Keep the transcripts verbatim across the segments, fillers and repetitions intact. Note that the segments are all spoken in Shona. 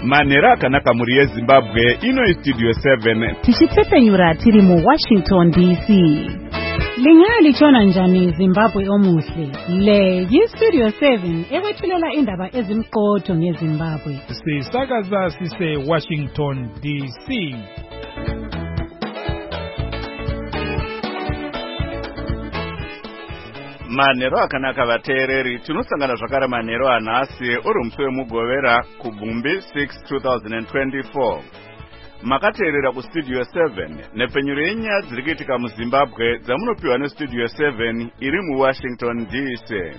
Manhero akanaka muri yeZimbabwe, ino Studio seven. Tichitsepenyura tiri mu Washington D C. Lingalitshona njani Zimbabwe omuhle? Le yi-Studio seven ekwethulela indaba ezimqotho ngeZimbabwe. Sisakaza sise Washington D C. Manhero akanaka vateereri, tinosangana zvakare manhero anhasi uri musi wemugovera kuGumbi six two thousand twenty-four. Makateerera kuStudio seven nepfenyuro yenyaya dziri kuitika muZimbabwe dzamunopiwa neStudio seven iri muWashington D C.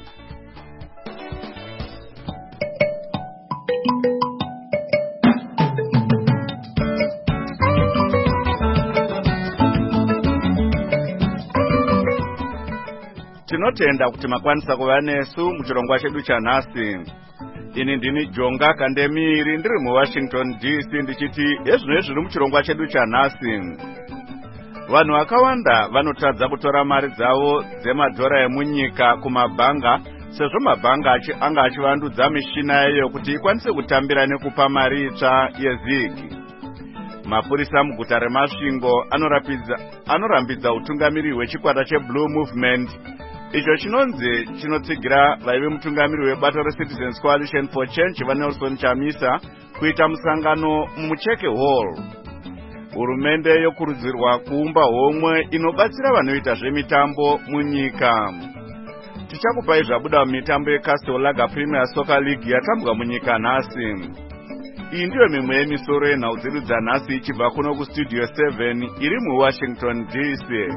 Tinotenda kuti makwanisa kuva nesu muchirongwa chedu chanhasi. Ini ndini Jonga Kandemiri ndiri muWashington D C ndichiti ezvino zviri muchirongwa chedu chanhasi. Vanhu vakawanda vanotadza kutora mari dzavo dzemadhora emunyika kumabhanga sezvo mabhanga anga achivandudza mishina yayo kuti ikwanise kutambira nekupa mari itsva yezigi. Mapurisa muguta reMasvingo anorambidza utungamiri hwechikwata cheBlue Movement icho chinonzi chinotsigira vaive mutungamiri webato reCitizens Coalition for Change vaNelson Chamisa kuita musangano mumucheke hall. Hurumende yokurudzirwa kuumba homwe inobatsira vanoita zvemitambo munyika. Tichakupai zvabuda mumitambo yeCastle Lager Premier Soccer League yatambwa munyika nhasi. Iyi ndiyo mimwe yemisoro yenhau dzedu dzanhasi ichibva kuno kuStudio seven iri muWashington D C.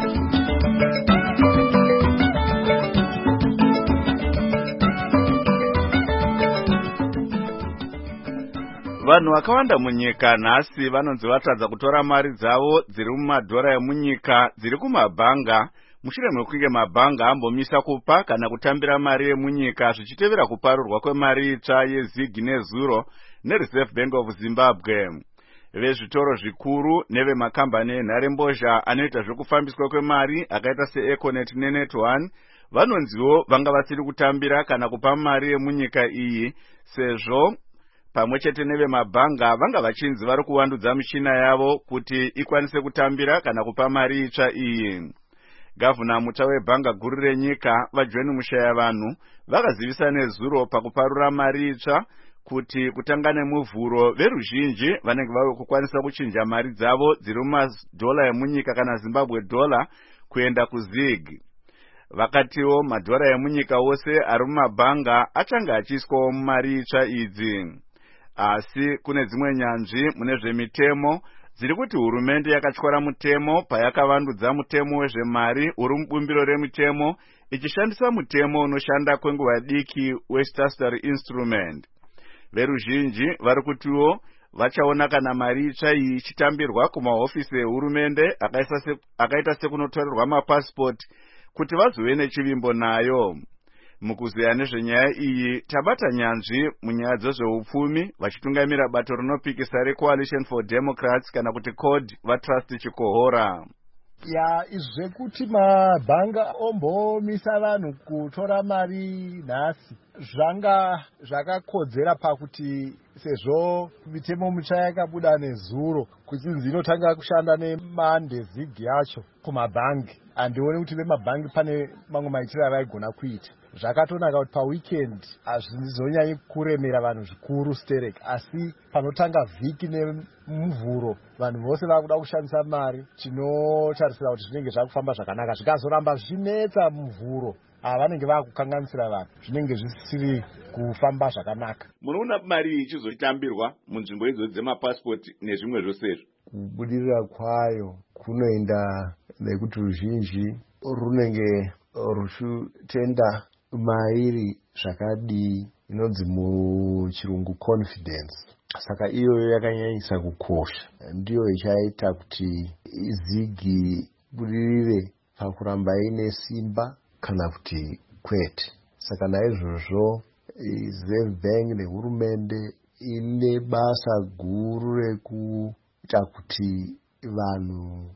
Vanhu vakawanda munyika nhasi vanonzi vatadza kutora mari dzavo dziri mumadhora emunyika dziri kumabhanga mushure mekunge mabhanga ambomisa kupa kana kutambira mari yemunyika zvichitevera kuparurwa kwemari itsva yezigi nezuro neReserve Bank of Zimbabwe. Vezvitoro zvikuru nevemakambani enharembozha anoita zvekufambiswa kwemari akaita seEconet neNet one vanonziwo vanga vasiri kutambira kana kupa mari yemunyika iyi sezvo pamwe chete nevemabhanga vanga vachinzi vari kuvandudza mishina yavo kuti ikwanise kutambira kana kupa mari itsva iyi. Gavhuna muta webhanga guru renyika vaJohn Mushayavanhu vakazivisa nezuro pakuparura mari itsva kuti kutanga nemuvhuro veruzhinji vanenge vave kukwanisa kuchinja mari dzavo dziri mumadhola emunyika kana Zimbabwe dollar kuenda kuzig. Vakatiwo madhora emunyika wose ari mumabhanga achanga achiiswawo mumari itsva idzi. Asi kune dzimwe nyanzvi mune zvemitemo dziri kuti hurumende yakatyora mutemo payakavandudza mutemo wezvemari uri mubumbiro remitemo ichishandisa mutemo unoshanda kwenguva diki weStatutory Instrument. Veruzhinji vari kutiwo vachaona kana mari itsva iyi ichitambirwa kumahofisi ehurumende akaita sekunotorerwa mapasipoti kuti vazove nechivimbo nayo. Mukuziya nezvenyaya iyi tabata nyanzvi munyaya dzezveupfumi vachitungamira bato rinopikisa reCoalition for Democrats kana kuti C O D vaTrust Chikohora. Ya zvekuti mabhanga ombomisa vanhu kutora mari nhasi zvanga zvakakodzera pakuti sezvo mitemo mitsva yakabuda nezuro kuchinzi inotanga kushanda nemande zigi yacho kumabhangi, handioni kuti vemabhangi pane mamwe maitiro avaigona kuita. Zvakatonaka kuti paweekend hazvizonyanyi kuremera vanhu zvikuru sterek, asi panotanga vhiki nemuvhuro vanhu vose vakuda kushandisa mari. Tinotarisira kuti zvinenge zvakufamba zvakanaka. Zvikazoramba zvichinetsa muvhuro vanenge vakukanganisira vanhu zvinenge zvisiri kufamba zvakanaka. Munoona mari ichizotambirwa munzvimbo idzo dzemapasipoti nezvimwe zvosezvo. Kubudirira kwayo kunoenda nekuti ruzhinji runenge ruchitenda mairi zvakadii inonzi muchirungu confidence. Saka iyoyo yakanyanyisa kukosha, ndiyo ichaita kuti zigi budirire pakuramba ine simba kana kuti kwete. Saka naizvozvo Reserve Bank nehurumende ine basa guru rekuita kuti vanhu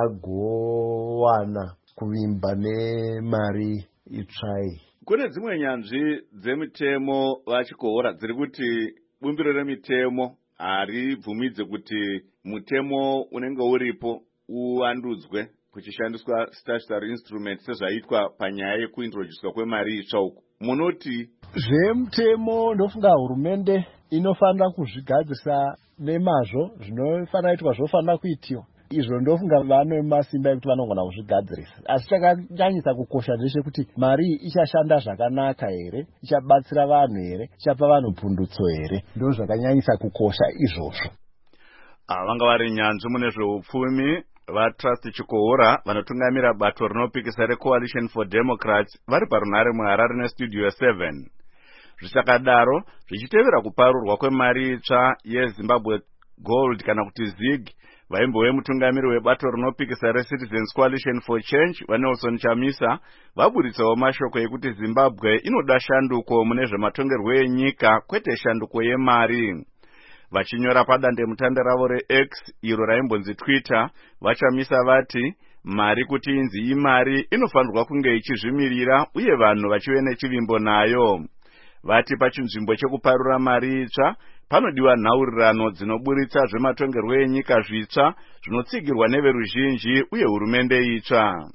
vagowana kuvimba nemari itsvai. Kune dzimwe nyanzvi dzemitemo vachikohora dziri kuti bumbiro remitemo haribvumidze kuti mutemo unenge uripo uwandudzwe kuchishandiswa statutory instrument sezvaitwa panyaya yekuintroducwa kwemari itsva uku. Munoti zvemutemo ndofunga hurumende inofanira kuzvigadzisa nemazvo zvinofanira kuitwa zvofanira kuitiwa. Izvo ndofunga vano masimba ekuti vanogona kuzvigadzirisa. Asi chakanyanyisa kukosha ndechekuti mari ichashanda zvakanaka here, ichabatsira vanhu here, ichapa vanhu pundutso here. Ndo zvakanyanyisa kukosha izvozvo. Vanga vari nyanzvi mune zveupfumi vaTrust Chikohora vanotungamira bato rinopikisa reCoalition for Democrats vari parunhare muHarare neStudio seven. Zvisakadaro zvichitevera kuparurwa kwemari itsva yeZimbabwe Gold kana kuti ZIG, vaimbove mutungamiri webato rinopikisa reCitizens Coalition for Change vaNelson Chamisa vaburitsawo mashoko ekuti Zimbabwe inoda shanduko mune zvematongerwo enyika kwete shanduko yemari. Vachinyora padandemutande ravo reX iro raimbonzi Twitter, vaChamisa vati mari kuti inzi imari inofanirwa kunge ichizvimirira uye vanhu vachive nechivimbo nayo. Vati pachinzvimbo chekuparura mari itsva panodiwa nhaurirano dzinoburitsa zvematongerwo enyika zvitsva zvinotsigirwa neveruzhinji uye hurumende itsva.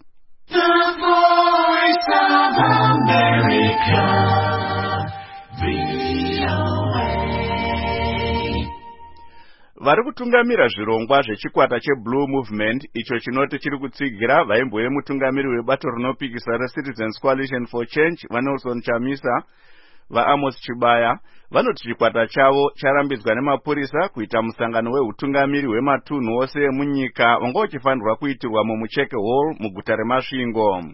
Vari kutungamira zvirongwa zvechikwata cheBlue Movement icho chinoti chiri kutsigira vaimbove mutungamiri webato rinopikisa reCitizens Coalition for Change vaNelson Chamisa vaAmos Chibaya vanoti chikwata chavo charambidzwa nemapurisa kuita musangano wehutungamiri hwematunhu ose emunyika wanga uchifanirwa kuitirwa mumucheke hall muguta reMasvingo.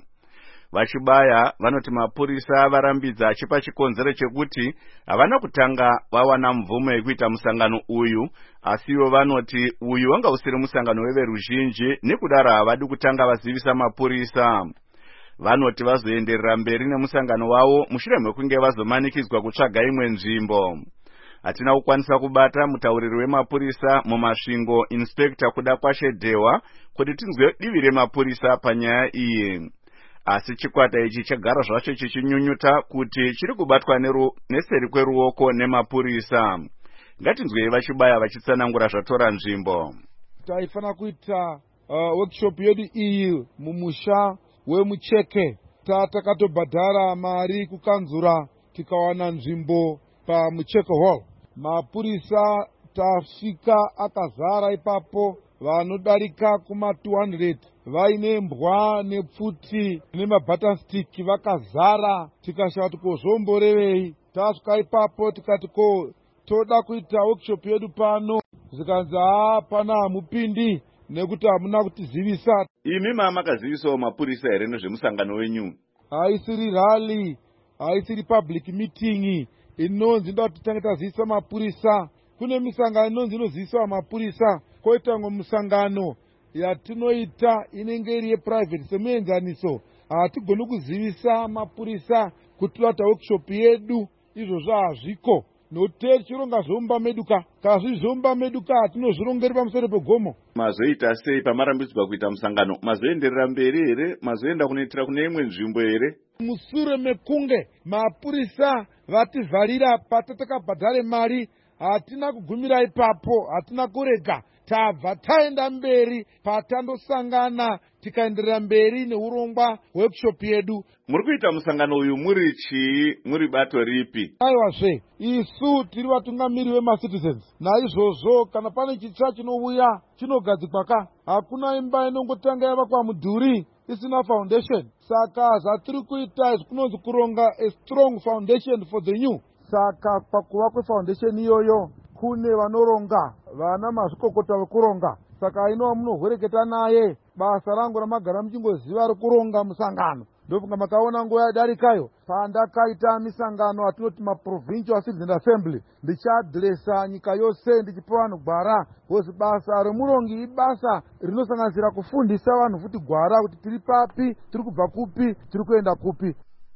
VaChibaya vanoti mapurisa varambidza achipa chikonzero chekuti havana kutanga vawana mvumo yekuita musangano uyu, asiwo vanoti uyu wanga usiri musangano weveruzhinji nekudaro havadi kutanga vazivisa mapurisa. Vanoti vazoenderera mberi nemusangano wavo mushure mekunge vazomanikidzwa kutsvaga imwe nzvimbo. Hatina kukwanisa kubata mutauriri wemapurisa muMasvingo Inspector Kuda Kwashedhewa kuti tinzwe divi remapurisa panyaya iyi. Asi chikwata ichi chagara zvacho chichinyunyuta kuti chiri kubatwa neseri kweruoko nemapurisa. Ngatinzwei VaChibaya vachitsanangura zvatora nzvimbo. Taifana kuita uh, workshop yedu iyi mumusha wemucheke. Tatakatobhadhara mari kukanzura tikawana nzvimbo pamucheke hall. Mapurisa tasvika akazara ipapo vanodarika kuma two hundred. Vaine mbwa nepfuti nemabutton stick vakazara. Tikashati kozomborevei. Tasvika ipapo tikati ko toda kuita workshop yedu pano. Zikanzi haa pana hamupindi nekuti hamuna kutizivisa. Imi makazivisawo mapurisa here nezvemusangano wenyu? Haisiri rally, haisiri public meeting. Inonzi ndoda kuti tange tazivisa mapurisa. Kune misangano inonzi inozivisawo mapurisa. Koita ngo musangano yatinoita inenge iri yeprivate semuenzaniso. Hatigoni kuzivisa mapurisa kuti vata workshop yedu. Izvozvo hazviko. Nokuti chironga zvomba meduka. Kasi zvomba meduka hatinozvirongeri pamusoro pegomo. Mazoita sei pamarambidzwa kuita musangano? Mazoenderera mberi here? Mazoenda kunoitira kune imwe nzvimbo here? Mushure mekunge mapurisa vativharira patatakabhadhare mari, hatina kugumira ipapo, hatina kurega. Tabva taenda mberi patandosangana tikaenderera mberi neurongwa workshop yedu. Muri kuita musangano uyu muri chii, muri bato ripi? Aiwazve, isu tiri vatungamiri vemaCitizens. Naizvozvo kana pane chitsva chinouya chinogadzikwa ka, hakuna imba inongotanga yavakwa mudhuri isina foundation. Saka zvatiri kuita kunonzi kuronga a strong foundation for the new. Saka pakuva kwefoundation iyoyo kune vanoronga, vana mazvikokota vekuronga. Saka ino munohwereketa naye, basa rangu ramagara muchingoziva rekuronga musangano. Ndofunga makaona nguva yadarikayo pandakaita misangano atinoti maprovincial citizen assembly, ndichadresa nyika yose ndichipa vanhu gwara. Hozi basa remurongi ibasa rinosanganisira kufundisa vanhu futi gwara kuti tiri papi, tiri kubva kupi, tiri kuenda kupi.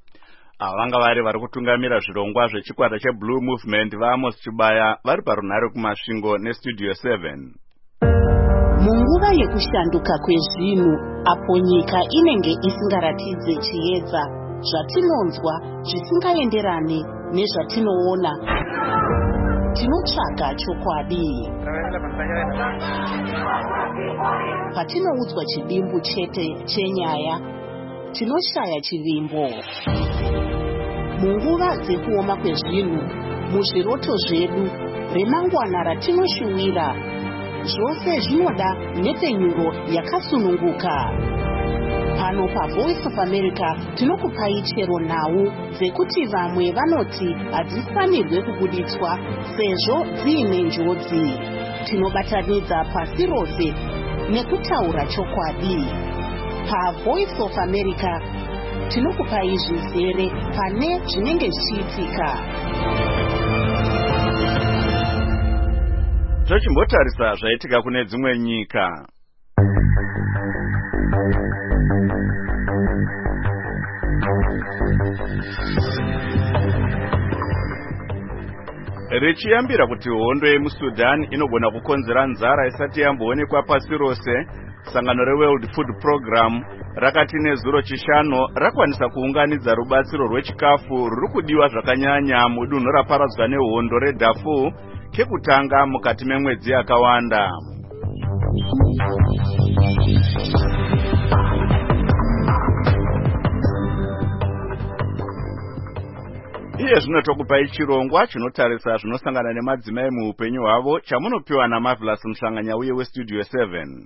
Vanga vari vari kutungamira zvirongwa zvechikwata cheBlue Movement vaAmos Chibaya vari parunhare kuMasvingo neStudio seven. Munguva yekushanduka kwezvinhu, apo nyika inenge isingaratidze chiedza, zvatinonzwa zvisingaenderane nezvatinoona. tinotsvaga chokwadi. Patinoudzwa chidimbu chete chenyaya, tinoshaya chivimbo. Munguva dzekuoma kwezvinhu, muzviroto zvedu, remangwana ratinoshuwira, zvose zvinoda nepenyuro yakasununguka. Pano paVoice of America tinokupai chero nhau dzekuti vamwe vanoti hadzifanirwe kubuditswa sezvo dziine njodzi. Tinobatanidza pasi rose nekutaura chokwadi. PaVoice of America tinokupai zvizere pane zvinenge zvichiitika. Tochimbotarisa zvaitika kune dzimwe nyika. Richiyambira kuti hondo yemuSudan inogona kukonzera nzara isati yamboonekwa pasi rose, sangano reWorld Food Program rakati nezuro chishanu rakwanisa kuunganidza rubatsiro rwechikafu ruri kudiwa zvakanyanya mudunhu raparadzwa nehondo reDarfur kekutanga mukati memwedzi yakawanda. Iye zvino tokupai chirongwa chinotarisa zvinosangana nemadzimai muupenyu hwavo chamunopiwa naMarvelous Mhlanganya uye weStudio seven.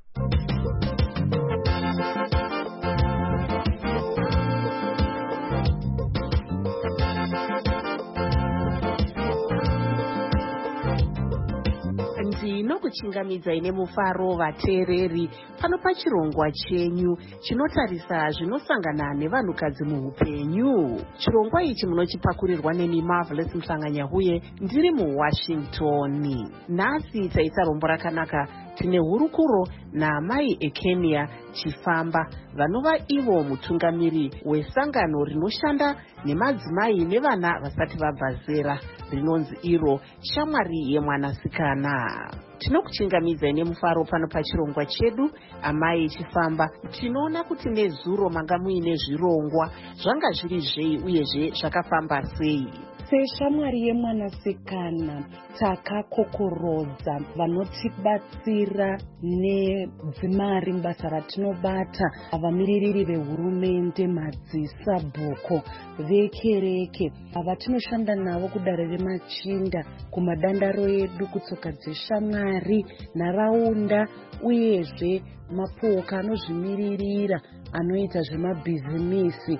Ndinokuchingamidzai nemufaro vateereri pano pachirongwa chenyu chinotarisa zvinosangana nevanhukadzi muupenyu. Chirongwa ichi munochipakurirwa neni Marvelous Mhlanganya uye ndiri muWashington. Nhasi taita rombo rakanaka. Tine hurukuro naamai eKenya Chifamba vanova ivo mutungamiri wesangano rinoshanda nemadzimai nevana vasati vabva zera rinonzi iro Shamwari yemwanasikana. Tinokuchingamidzai nemufaro pano pachirongwa chedu. Amai Chifamba, tinoona kuti nezuro manga muine zvirongwa zvanga zviri zvei uyezve zvakafamba sei? Seshamwari yemwanasikana takakokorodza vanotibatsira nedzimari mubasa ratinobata, vamiririri vehurumende, madzisabhuko, vekereke, vatinoshanda navo kudare remachinda, kumadandaro edu, kutsoka dzeshamwari, nharaunda, uyezve mapoka anozvimiririra anoita zvemabhizimisi.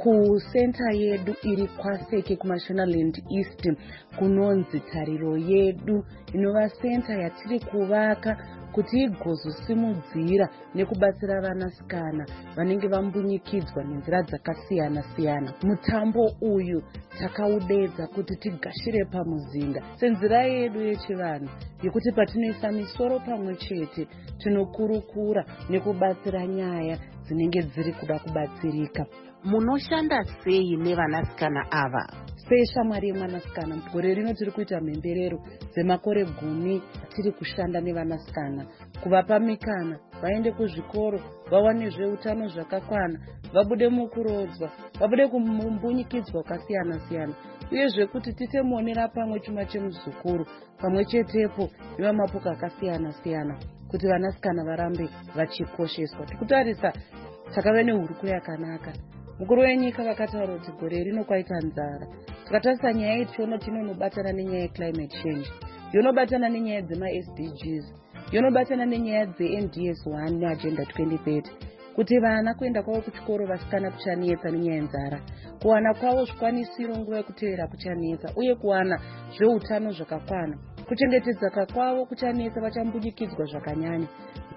Kusenta yedu iri kwaseke kuMashonaland East kunonzi Tariro Yedu, inova senta yatiri kuvaka kuti igozosimudzira nekubatsira vanasikana vanenge vambunyikidzwa nenzira dzakasiyana siyana. Mutambo uyu takaudedza kuti tigashire pamuzinda senzira yedu yechivanhu yekuti patinoisa misoro pamwe chete tinokurukura nekubatsira nyaya dzinenge dziri kuda kubatsirika. Munoshanda sei nevanasikana ava? Seshamwari yemwanasikana gore rino tiri kuita mhemberero dzemakore gumi tiri kushanda nevanasikana, kuvapa mikana vaende kuzvikoro, vawane zveutano zvakakwana, vabude mukurodzwa, vabude kumbunyikidzwa kwakasiyana siyana, uyezve kuti tiite muonera pamwe chuma chemuzukuru pamwe chetepo nevamapoka akasiyana siyana kuti vanasikana varambe vachikosheswa. Tikutarisa takava nehurukuro yakanaka. Mukuru wenyika vakataura kuti gore rino kwaita nzara. Tikatarisa nyaya iyi tiona tinonobatana nenyaya yeclimate change, yonobatana nenyaya dzema-S D Gs, yonobatana nenyaya dze-N D S one neagenda twenty thirty, kuti vana kuenda kwavo kuchikoro vasikana kuchanetsa nenyaya yenzara, kuwana kwavo zvikwanisiro nguva yekuteera kuchanetsa, uye kuwana zveutano zvakakwana, kuchengetedzeka kwavo kuchanetsa, vachambunyikidzwa zvakanyanya.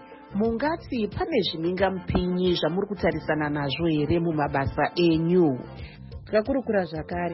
Mungati pane zvimingamupinyi zvamuri kutarisana nazvo here mumabasa enyu? Tikakurukura zvakare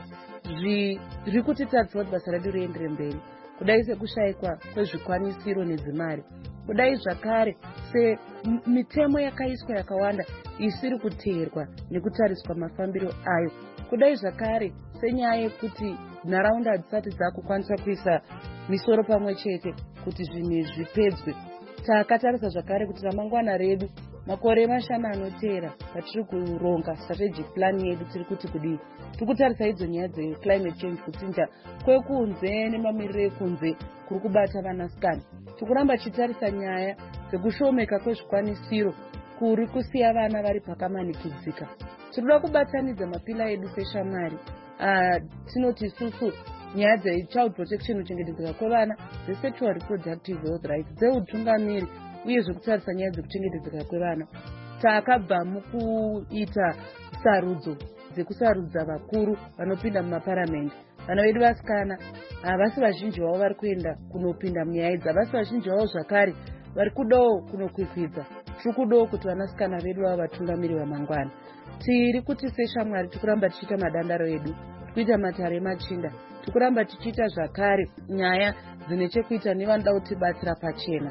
zviri kutitadzwa kuti basa redu riendere mberi, kudai sekushayikwa kwezvikwanisiro nedzimari, kudai zvakare semitemo yakaiswa yakawanda isiri kuteerwa nekutariswa mafambiro ayo, kudai zvakare senyaya yekuti nharaunda hadzisati dzakukwanisa kuisa misoro pamwe chete kuti zvinhu zvipedzwe. Takatarisa zvakare kuti ramangwana redu makore mashanu anotera patiri kuronga strategic plan yedu tiri kuti kudii, tiri kutarisa idzo nyaya dzeclimate change, kuchinja kwekunze nemamiriro ekunze kuri kubata vanasikana. Tiri kuramba tichitarisa nyaya dzekushomeka kwezvikwanisiro kuri kusiya vana vari pakamanikidzika. Tinoda kubatanidza mapila edu seshamwari. Uh, tinoti isusu nyaya dzechild protection, kuchengetedzeka kwevana, dzesexual reproductive health rights, dzeutungamiri uye zvekutarisa nyaya dzekuchengetedzeka kwevana. Takabva mukuita sarudzo dzekusarudza vakuru vanopinda mumaparamende. Vana vedu vasikana havasi vazhinji vavo vari kuenda kunopinda munyaya idzi, havasi vazhinji vavo zvakare vari kudawo kunokwikwidza. Tiri kudawo kuti vanasikana vedu vavo vatungamiri vamangwana. Tiri kuti seshamwari tikuramba tichiita madandaro edu, tikuita matare machinda, tikuramba tichiita zvakare nyaya dzine chekuita nevanoda kutibatsira pachena.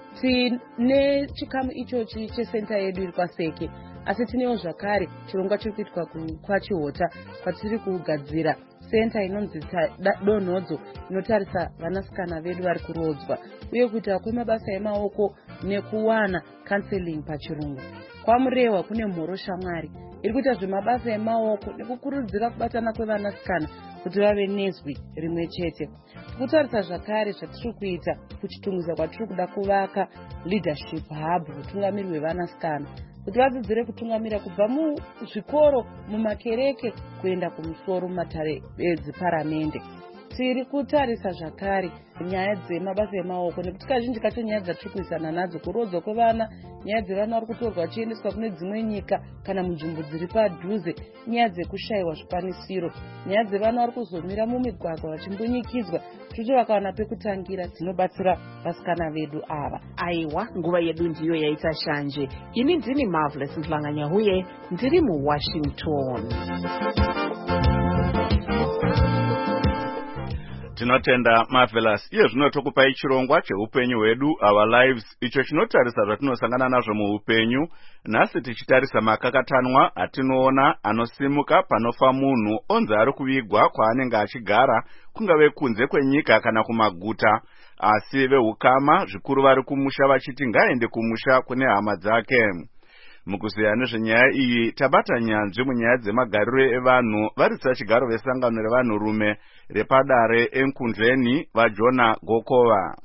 Tine chikamu ichochi chesenta yedu iri kwaSeke, asi tinewo zvakare chirongwa chiri kuitwa kwaChihota kwatiri kugadzira senta inonzi donhodzo inotarisa vanasikana vedu vari kurodzwa, uye kuita kwemabasa emaoko nekuwana counseling pachirungu. Kwamurehwa kune mhoro shamwari iri kuita zvemabasa emaoko nekukurudzira kubatana kwevanasikana kuti vave nezwi rimwe chete. Tikutarisa zvakare zvatiri kuita kuchitungisa kwatiri kuda kuvaka leadership hub, utungamiri hwevanasikana, kuti vadzidzire kutungamira kubva muzvikoro, mumakereke kuenda kumusoro mumatare edziparamende. Tiri kutarisa zvakare nyaya dzemabasa emaoko, nekuti kazhinji kacho nyaya dzatiri kuisana nadzo kurodzwa kwevana, nyaya dzevana vari kutorwa vachiendeswa kune dzimwe nyika kana munzvimbo dziri padhuze, nyaya dzekushayiwa zvikwanisiro, nyaya dzevana vari kuzomira mumigwagwa vachimbunyikidzwa. Tiri vakawana pekutangira, tinobatsira vasikana vedu ava. Aiwa, nguva yedu ndiyo yaita shanje. Ini ndini Marvelous Mhlanganyahuye, ndiri muWashington. Tinotenda Marvelous. Iye zvino tokupai chirongwa cheupenyu hwedu, Our Lives, icho chinotarisa zvatinosangana nazvo muupenyu. Nhasi tichitarisa makakatanwa atinoona anosimuka panofa munhu onzi ari kuvigwa kwaanenge achigara, kungave kunze kwenyika kana kumaguta, asi veukama zvikuru vari kumusha vachiti ngaende kumusha kune hama dzake. Mukuziya nezvenyaya iyi tabata nyanzvi munyaya dzemagariro evanhu varisa chigaro vesangano revanhurume repadare enkundleni vaJona Gokova.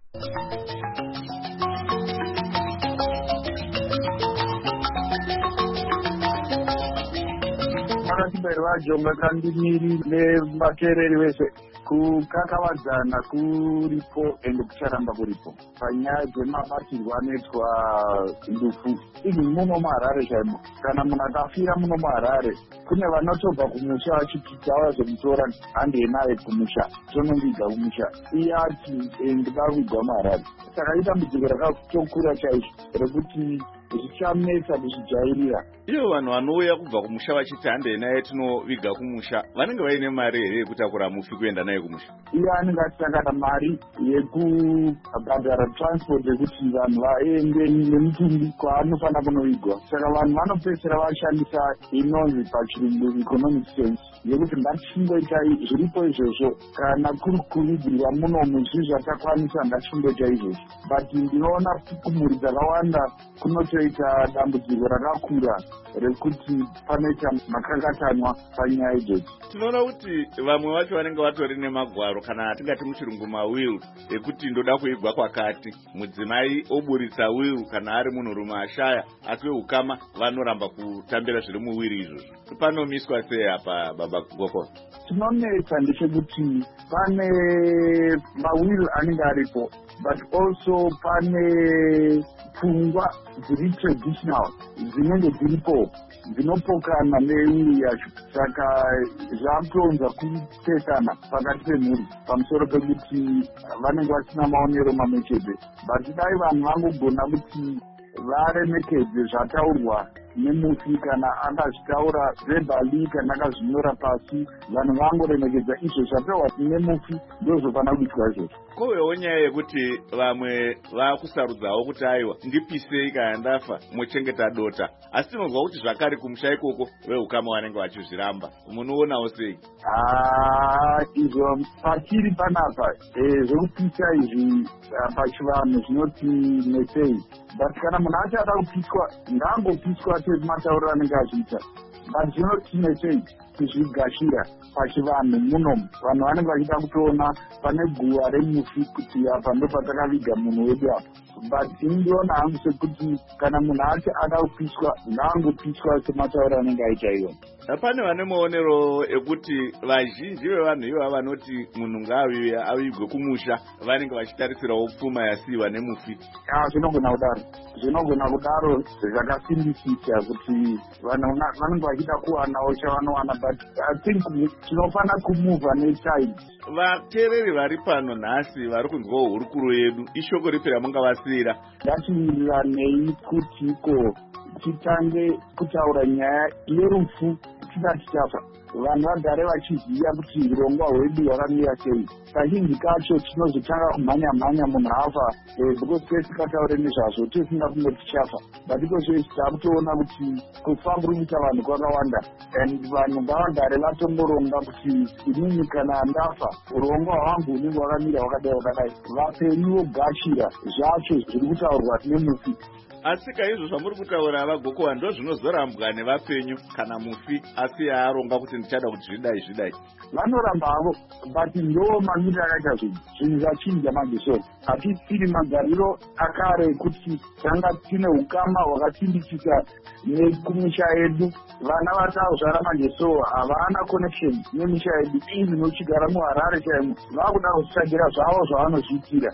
Vakatiberi vaJonga kandimiri nevateereri vese kukakavadzana kuripo ende kucharamba kuripo panyaya dzemabatirwo anoitwa ndufu. Izvi muno muHarare chaimo, kana munhu akafira muno muHarare kune vanotobva kumusha vachiti tavazomutora handei naye kumusha, tonoviga kumusha. Iye ati ndida kuvigwa muHarare. Saka idambudziko rakatokura chaizvo rekuti zvichanetsa kuzvijairira. Ivo vanhu vanouya kubva kumusha vachiti handei naye tinoviga kumusha, vanenge vaine mari here yekutakura mufi kuenda naye kumusha? Iye anenge atisangana mari yekubhadhara transport yekuti vanhu vaende nemutumbi kwaanofanira kunovigwa. Saka vanhu vanopedzisira vashandisa inonzi pachirungu economic sense yekuti ngatichingoitai zviripo izvozvo, kana kuri kuvigirwa munomu zvinhu zvatakwanisa ngatichingoita izvozvo. But ndinoona kumhuri dzakawanda kunotoita dambudziko rakakura rekuti panoita makakatanwa panyaya idzodzo. Tinoona kuti vamwe vacho vanenge vatori nemagwaro kana atingati muchirungu mawili ekuti ndoda kuigwa kwakati, mudzimai oburitsa wili kana ari munhurume ashaya, asi veukama vanoramba kutambira zviri muwiri izvozvo. Panomiswa sei apa baba Gokova? Tinonetsa ndechekuti pane mawili anenge aripo, but also pane pfungwa dziri traditional dzinenge dziripo dzinopokana newiri yacho. Saka zvakutonza kupesana pakati pemhuri pamusoro pekuti vanenge vasina maonero mamwe chete. But dai vanhu vangogona kuti varemekedze zvataurwa nemufi kana akazvitaura verbally kana akazvinyora pasi, vanhu vangoremekedza izvo zvapewa nemufi ndozvofana kuitwa izvozvo. Kovewo nyaya yekuti vamwe vakusarudzawo kuti aiwa ndipisei kana ndafa mochengeta dota, asi tinonzwa kuti zvakare kumusha ikoko vehukama vanenge vachizviramba. Munoonawo sei? Ah, izvo patiri panapa zvekupisa izvi pachivanhu zvinoti nesei, but kana munhu acho ada kupiswa ngangopiswa sematauriro anenge azviita, but zvinoti nesei kuzvigashira pachivanhu munomu. Vanhu vanenge vachida kutoona pane guva remufi kuti apa ndo patakaviga munhu wedu apa, but indiona hangu sekuti kana munhu acho ada kupiswa ngangopiswa sematauriro anenge aita iwona. Pane vane maonero ekuti vazhinji vevanhu ivo vanoti munhu ngaaviwe avigwe kumusha vanenge vachitarisirawo pfuma yasiiwa nemufi. Ah, zvinogona kudaro, zvinogona kudaro zvakasimbisisa kuti vanhu vanenge vachida kuwanawo chavanowana, but I think tinofana kumuvha netime. Vateereri vari pano nhasi vari kunzwawo hurukuro yedu, ishoko ripi ramungavasiyira? Ngatiwiranei kuti iko titange kutaura nyaya yerufu tisati tafa. Vanhu vagare vachiziva kuti urongwa hwedu hwakamira sei. Kazhinji kacho tinozotanga kumhanya-mhanya munhu afa because tisikataure nezvazvo tisinga kunge tichafa, but because takutoona kuti kufa kuri kuita vanhu kwakawanda, and vanhu ngavagare vatomboronga kuti inini kana ndafa urongwa hwangu hunenge hwakamira hwakadai hwakadai. Vapenyu vogashira zvacho zviri kutaurwa nemufi. Asi kaizvo zvamuri kutaura vagokowa ndo zvinozorambwa nevapenyu kana mufi asi yaaronga kuti ndichada kuti zvidai zvidai. Vanoramba havo, but ndo mamiriro akaita zvinhu zvinhu zvachinja majesoni. Hatisiri magariro akare ekuti tanga tine ukama hwakasimbisisa nekumisha yedu. Vana vatazvara majeso havana connection nemisha yedu, izvi nochigara muHarare chaimo vakuda kuzvitsvagira zvavo zvavanozviitira.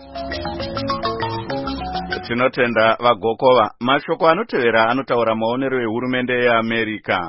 Tinotenda vagokova. Mashoko anotevera anotaura maonero ehurumende yeAmerika.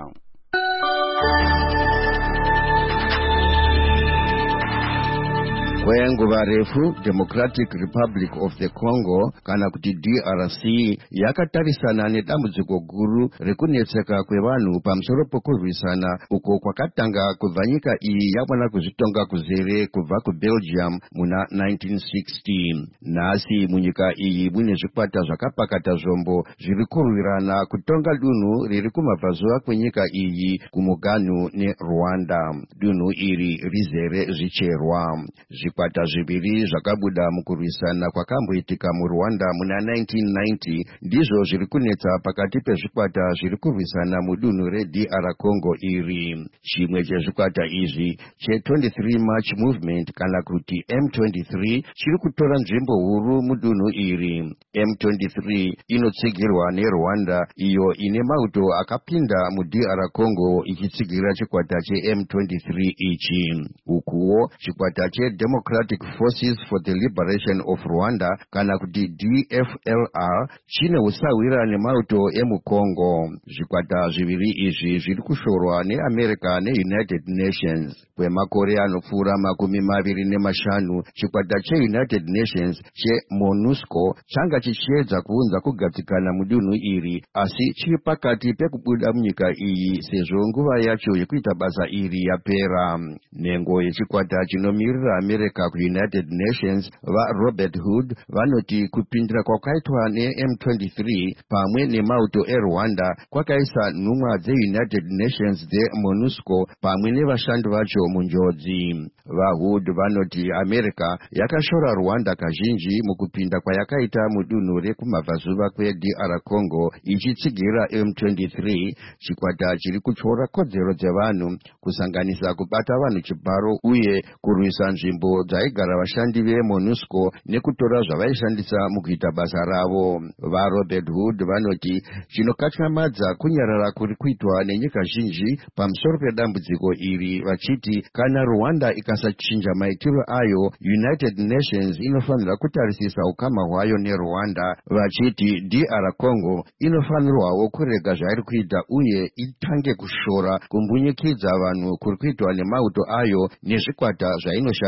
Kwenguva refu Democratic Republic of the Congo kana kuti D R C yakatarisana nedambudziko guru rekunetseka kwevanhu pamusoro pokurwisana uko kwakatanga kubva nyika iyi yawana kuzvitonga kuzere kubva kuBelgium muna nineteen sixty. Nhasi munyika iyi mune zvikwata zvakapakata zvombo zviri kurwirana kutonga dunhu riri kumabvazuva kwenyika iyi kumuganhu neRwanda. Dunhu iri rizere zvicherwa. Zvikwata zviviri zvakabuda mukurwisana kwakamboitika muRwanda muna nineteen ninety ndizvo zviri kunetsa pakati pezvikwata zviri kurwisana mudunhu reD R Congo iri. Chimwe chezvikwata izvi che23 March Movement kana kuti M twenty-three chiri kutora nzvimbo huru mudunhu iri. M twenty-three inotsigirwa neRwanda iyo ine mauto akapinda muD R Congo ichitsigira chikwata cheM twenty-three ichi. Ukuwo chikwata che Democratic Forces for the Liberation of Rwanda kana kuti D F L R chine usawira nemauto emukongo. Zvikwata zviviri izvi zviri kushorwa neAmerica neUnited Nations. Kwemakore anopfuura makumi maviri nemashanu chikwata cheUnited Nations cheMONUSCO changa chichiedza kuunza kugadzikana mudunhu iri, asi chiri pakati pekubuda munyika iyi sezvo nguva yacho yekuita basa iri yapera. Nhengo yechikwata chinomirira America kuUnited Nations vaRobert Hood vanoti kupindira kwakaitwa neM twenty-three pamwe nemauto eRwanda kwakaisa nhumwa dzeUnited Nations dzeMONUSCO pamwe nevashandi vacho munjodzi. VaHood vanoti America yakashora Rwanda kazhinji mukupinda kwayakaita mudunhu rekumabvazuva kweD R Congo ichitsigira M twenty-three, chikwata chiri kutyora kodzero dzevanhu kusanganisa kubata vanhu chibharo uye kurwisa nzvimbo dzaigara vashandi veMONUSCO nekutora zvavaishandisa mukuita basa ravo. VaRobert Hood vanoti chinokatyamadza kunyarara kuri kuitwa nenyika zhinji pamusoro pedambudziko iri, vachiti kana Rwanda ikasachinja maitiro ayo United Nations inofanira kutarisisa ukama hwayo neRwanda, vachiti D R Congo inofanirwawo kurega zvairi kuita uye itange kushora kumbunyikidza vanhu kuri kuitwa nemauto ayo nezvikwata zvainoshanda nazvo.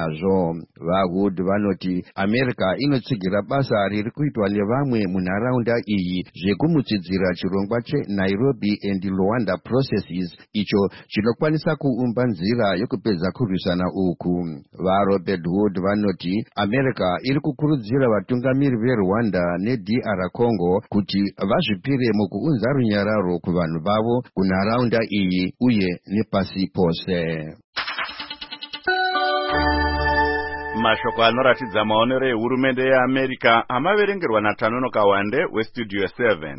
nazvo. VaHood vanoti America inotsigira basa riri kuitwa nevamwe munharaunda iyi zvekumutsidzira chirongwa cheNairobi and Luanda processes icho chinokwanisa kuumba nzira yokupedza kurwisana uku. VaRobert Hood vanoti America iri kukurudzira vatungamiri veRwanda neD R Congo kuti vazvipire mukuunza runyararo kuvanhu vavo kunharaunda iyi uye nepasi pose. Mashoko anoratidza maonero ehurumende yeAmerica amaverengerwa naTanono Kawande weStudio seven.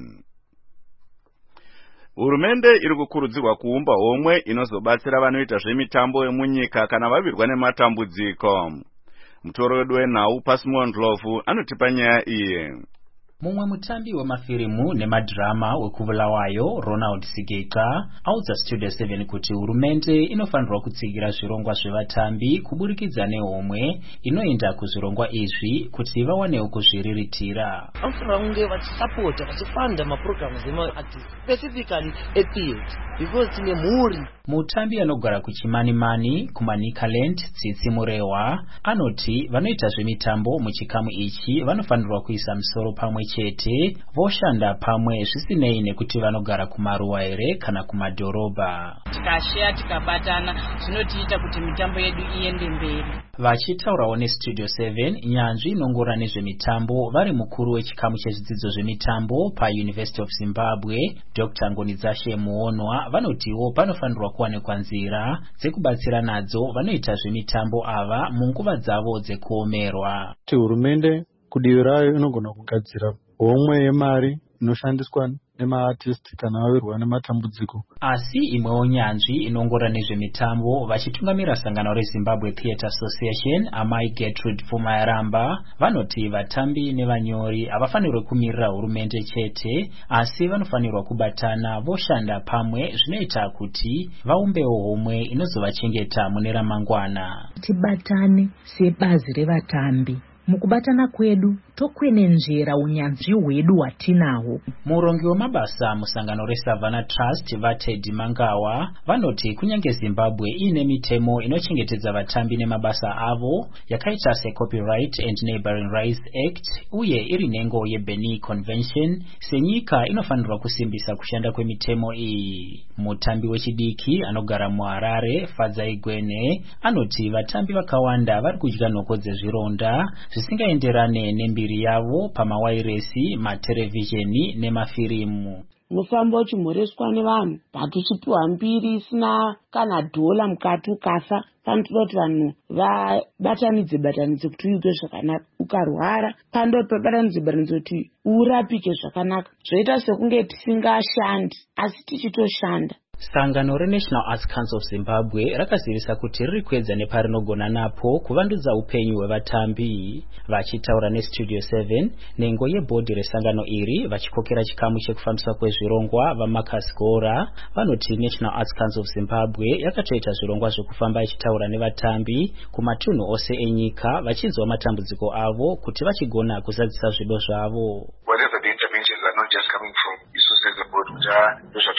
Hurumende iri kukurudzirwa kuumba homwe inozobatsira vanoita zvemitambo yemunyika kana vavirwa nematambudziko. Mutoredo wenhau Pasimo Ndlovu anotipa nyaya iyi. Mumwe mutambi wemafirimu nemadrama wekuvulawayo Ronald Sigeka audza Studio seven kuti hurumende inofanirwa kutsigira zvirongwa zvevatambi kuburikidza nehomwe inoenda kuzvirongwa izvi kuti vawanewo kuzviriritira. Vanofanira kunge vachisapota vachifanda maprograms emaartists specifically etheatre because tine mhuri. Mutambi anogara kuchimanimani kuManicaland Tsitsi Murewa anoti vanoita zvemitambo muchikamu ichi vanofanirwa kuisa musoro pamwe chete voshanda pamwe zvisinei nekuti vanogara kumaruwa here kana kumadhorobha. Tikashare tikabatana zvinotiita kuti mitambo yedu iende mberi. Vachitaurawo neStudio seven nyanzvi inongora nezvemitambo vari mukuru wechikamu chezvidzidzo zvemitambo paUniversity of Zimbabwe Doctor Ngonidzashe Muonwa vanotiwo panofanirwa kuwanikwa nzira dzekubatsira nadzo vanoita zvemitambo ava munguva dzavo dzekuomerwa. Hurumende kudivi rayo inogona kugadzira homwe yemari inoshandiswa nemaartist kana vavirwa nematambudziko. Asi imwewo nyanzvi inongora nezvemitambo vachitungamira sangano reZimbabwe Theatre Association Amai Gertrude Pfumayaramba vanoti vatambi nevanyori havafanirwi kumirira hurumende chete asi vanofanirwa kubatana voshanda pamwe zvinoita kuti vaumbewo homwe inozovachengeta mune ramangwana. Tibatane sebazi revatambi. Mukubatana kwedu tokwenenzvera unyanzvi hwedu hwatinawo. Murongi wemabasa musangano reSavannah Trust vaTeddy Mangawa vanoti kunyange Zimbabwe ine mitemo inochengetedza vatambi nemabasa avo yakaita seCopyright and Neighboring Rights Act uye iri nengo yeBenny Convention, senyika inofanirwa kusimbisa kushanda kwemitemo iyi. Mutambi wechidiki anogara muHarare Fadzai Gwene anoti vatambi vakawanda vari kudya nhoko dzezvironda zvisingaenderane nembiri yavo pamawairesi, matelevhizheni nemafirimu. Unofamba uchimhoreswa nevanhu but uchipiwa mbiri isina kana dhola mukati ukafa. Panotoda kuti vanhu vabatanidze batanidze kuti uite zvakanaka. Ukarwara panoda kuti vabatanidze batanidze kuti urapike zvakanaka. Zvoita sekunge tisingashandi asi tichitoshanda. Sangano reNational Arts Council of Zimbabwe rakazivisa kuti riri kuedza neparinogona napo kuvandudza upenyu hwevatambi. Vachitaura neStudio seven nengo yebhodhi resangano iri vachikokera chikamu chekufambiswa kwezvirongwa vaMarcus Gora vanoti National Arts Council of Zimbabwe yakatoita zvirongwa zvekufamba ichitaura nevatambi kumatunhu ose enyika vachinzwa matambudziko avo kuti vachigona kuzadzisa zvido zvavo. Whatever the interventions are not just coming from resources as a board which are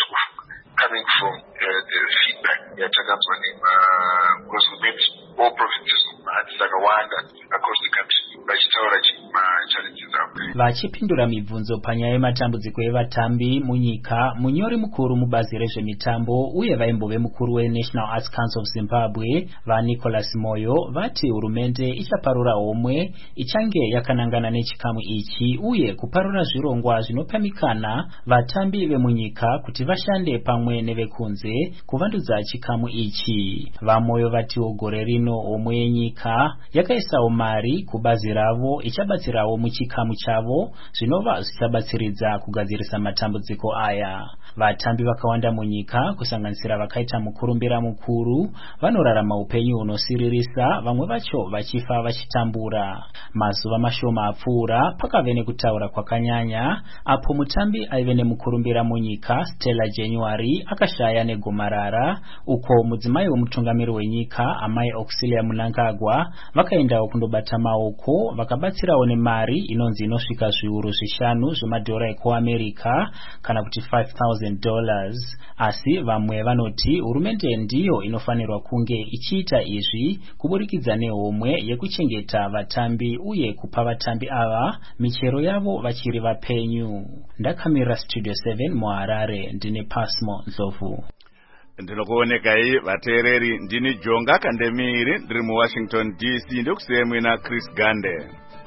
coming from uh, the feedback yatakabva because we met all provinces dzakawanda across the country vachitaura challenges avo. Vachipindura mibvunzo panyaya yematambudziko evatambi munyika, munyori mukuru mubazi rezvemitambo uye vaimbove mukuru weNational Arts Council of Zimbabwe vaNicholas Moyo vati hurumende ichaparura homwe ichange yakanangana nechikamu ichi uye kuparura zvirongwa zvinopamikana vatambi vemunyika kuti vashande pamwe nevekunze kuvandudza chikamu ichi. VaMoyo vatiwo gore rino homwe yenyika yakaisawo mari kubazi ravo ichabatsirawo muchikamu chavo zvinova zvichabatsiridza kugadzirisa matambudziko aya. Vatambi vakawanda munyika kusanganisira vakaita mukurumbira mukuru vanorarama upenyu hunosiririsa, vamwe vacho vachifa vachitambura. Mazuva mashoma apfuura pakave nekutaura kwakanyanya apo mutambi aive nemukurumbira munyika Stella January akashaya negomarara, uko mudzimai wemutungamiri wenyika Amai Auxilia Mnangagwa vakaendawo kundobata maoko vakabatsirawo nemari inonzi inosvika zviuru zvishanu zvemadhora ekuAmerika kana kuti five thousand thousand dollars. Asi vamwe vanoti hurumende ndiyo inofanirwa kunge ichiita izvi kuburikidza nehomwe yekuchengeta vatambi uye kupa vatambi ava michero yavo vachiri vapenyu. Ndakamira Studio seven muHarare ndine Pasmo Ndlovu. Ndinokuonekai vateereri, ndini Jonga Kandemiri ndiri muWashington D C ndokusiyemwe na Chris Gande.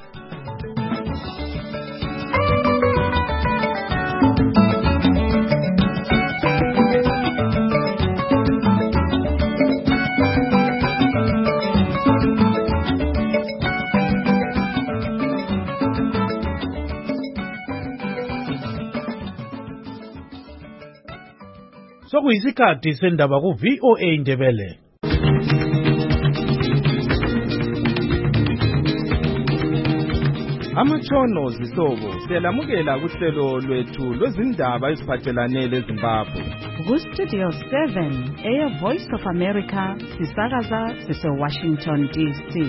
Sokuyisikhathi sendaba ku V O A Ndebele. Amatshono zihlobo siyalamukela kuhlelo lwethu lwezindaba eziphathelane leZimbabwe. Ku Studio seven, Air Voice of America, sisakaza sise Washington D C.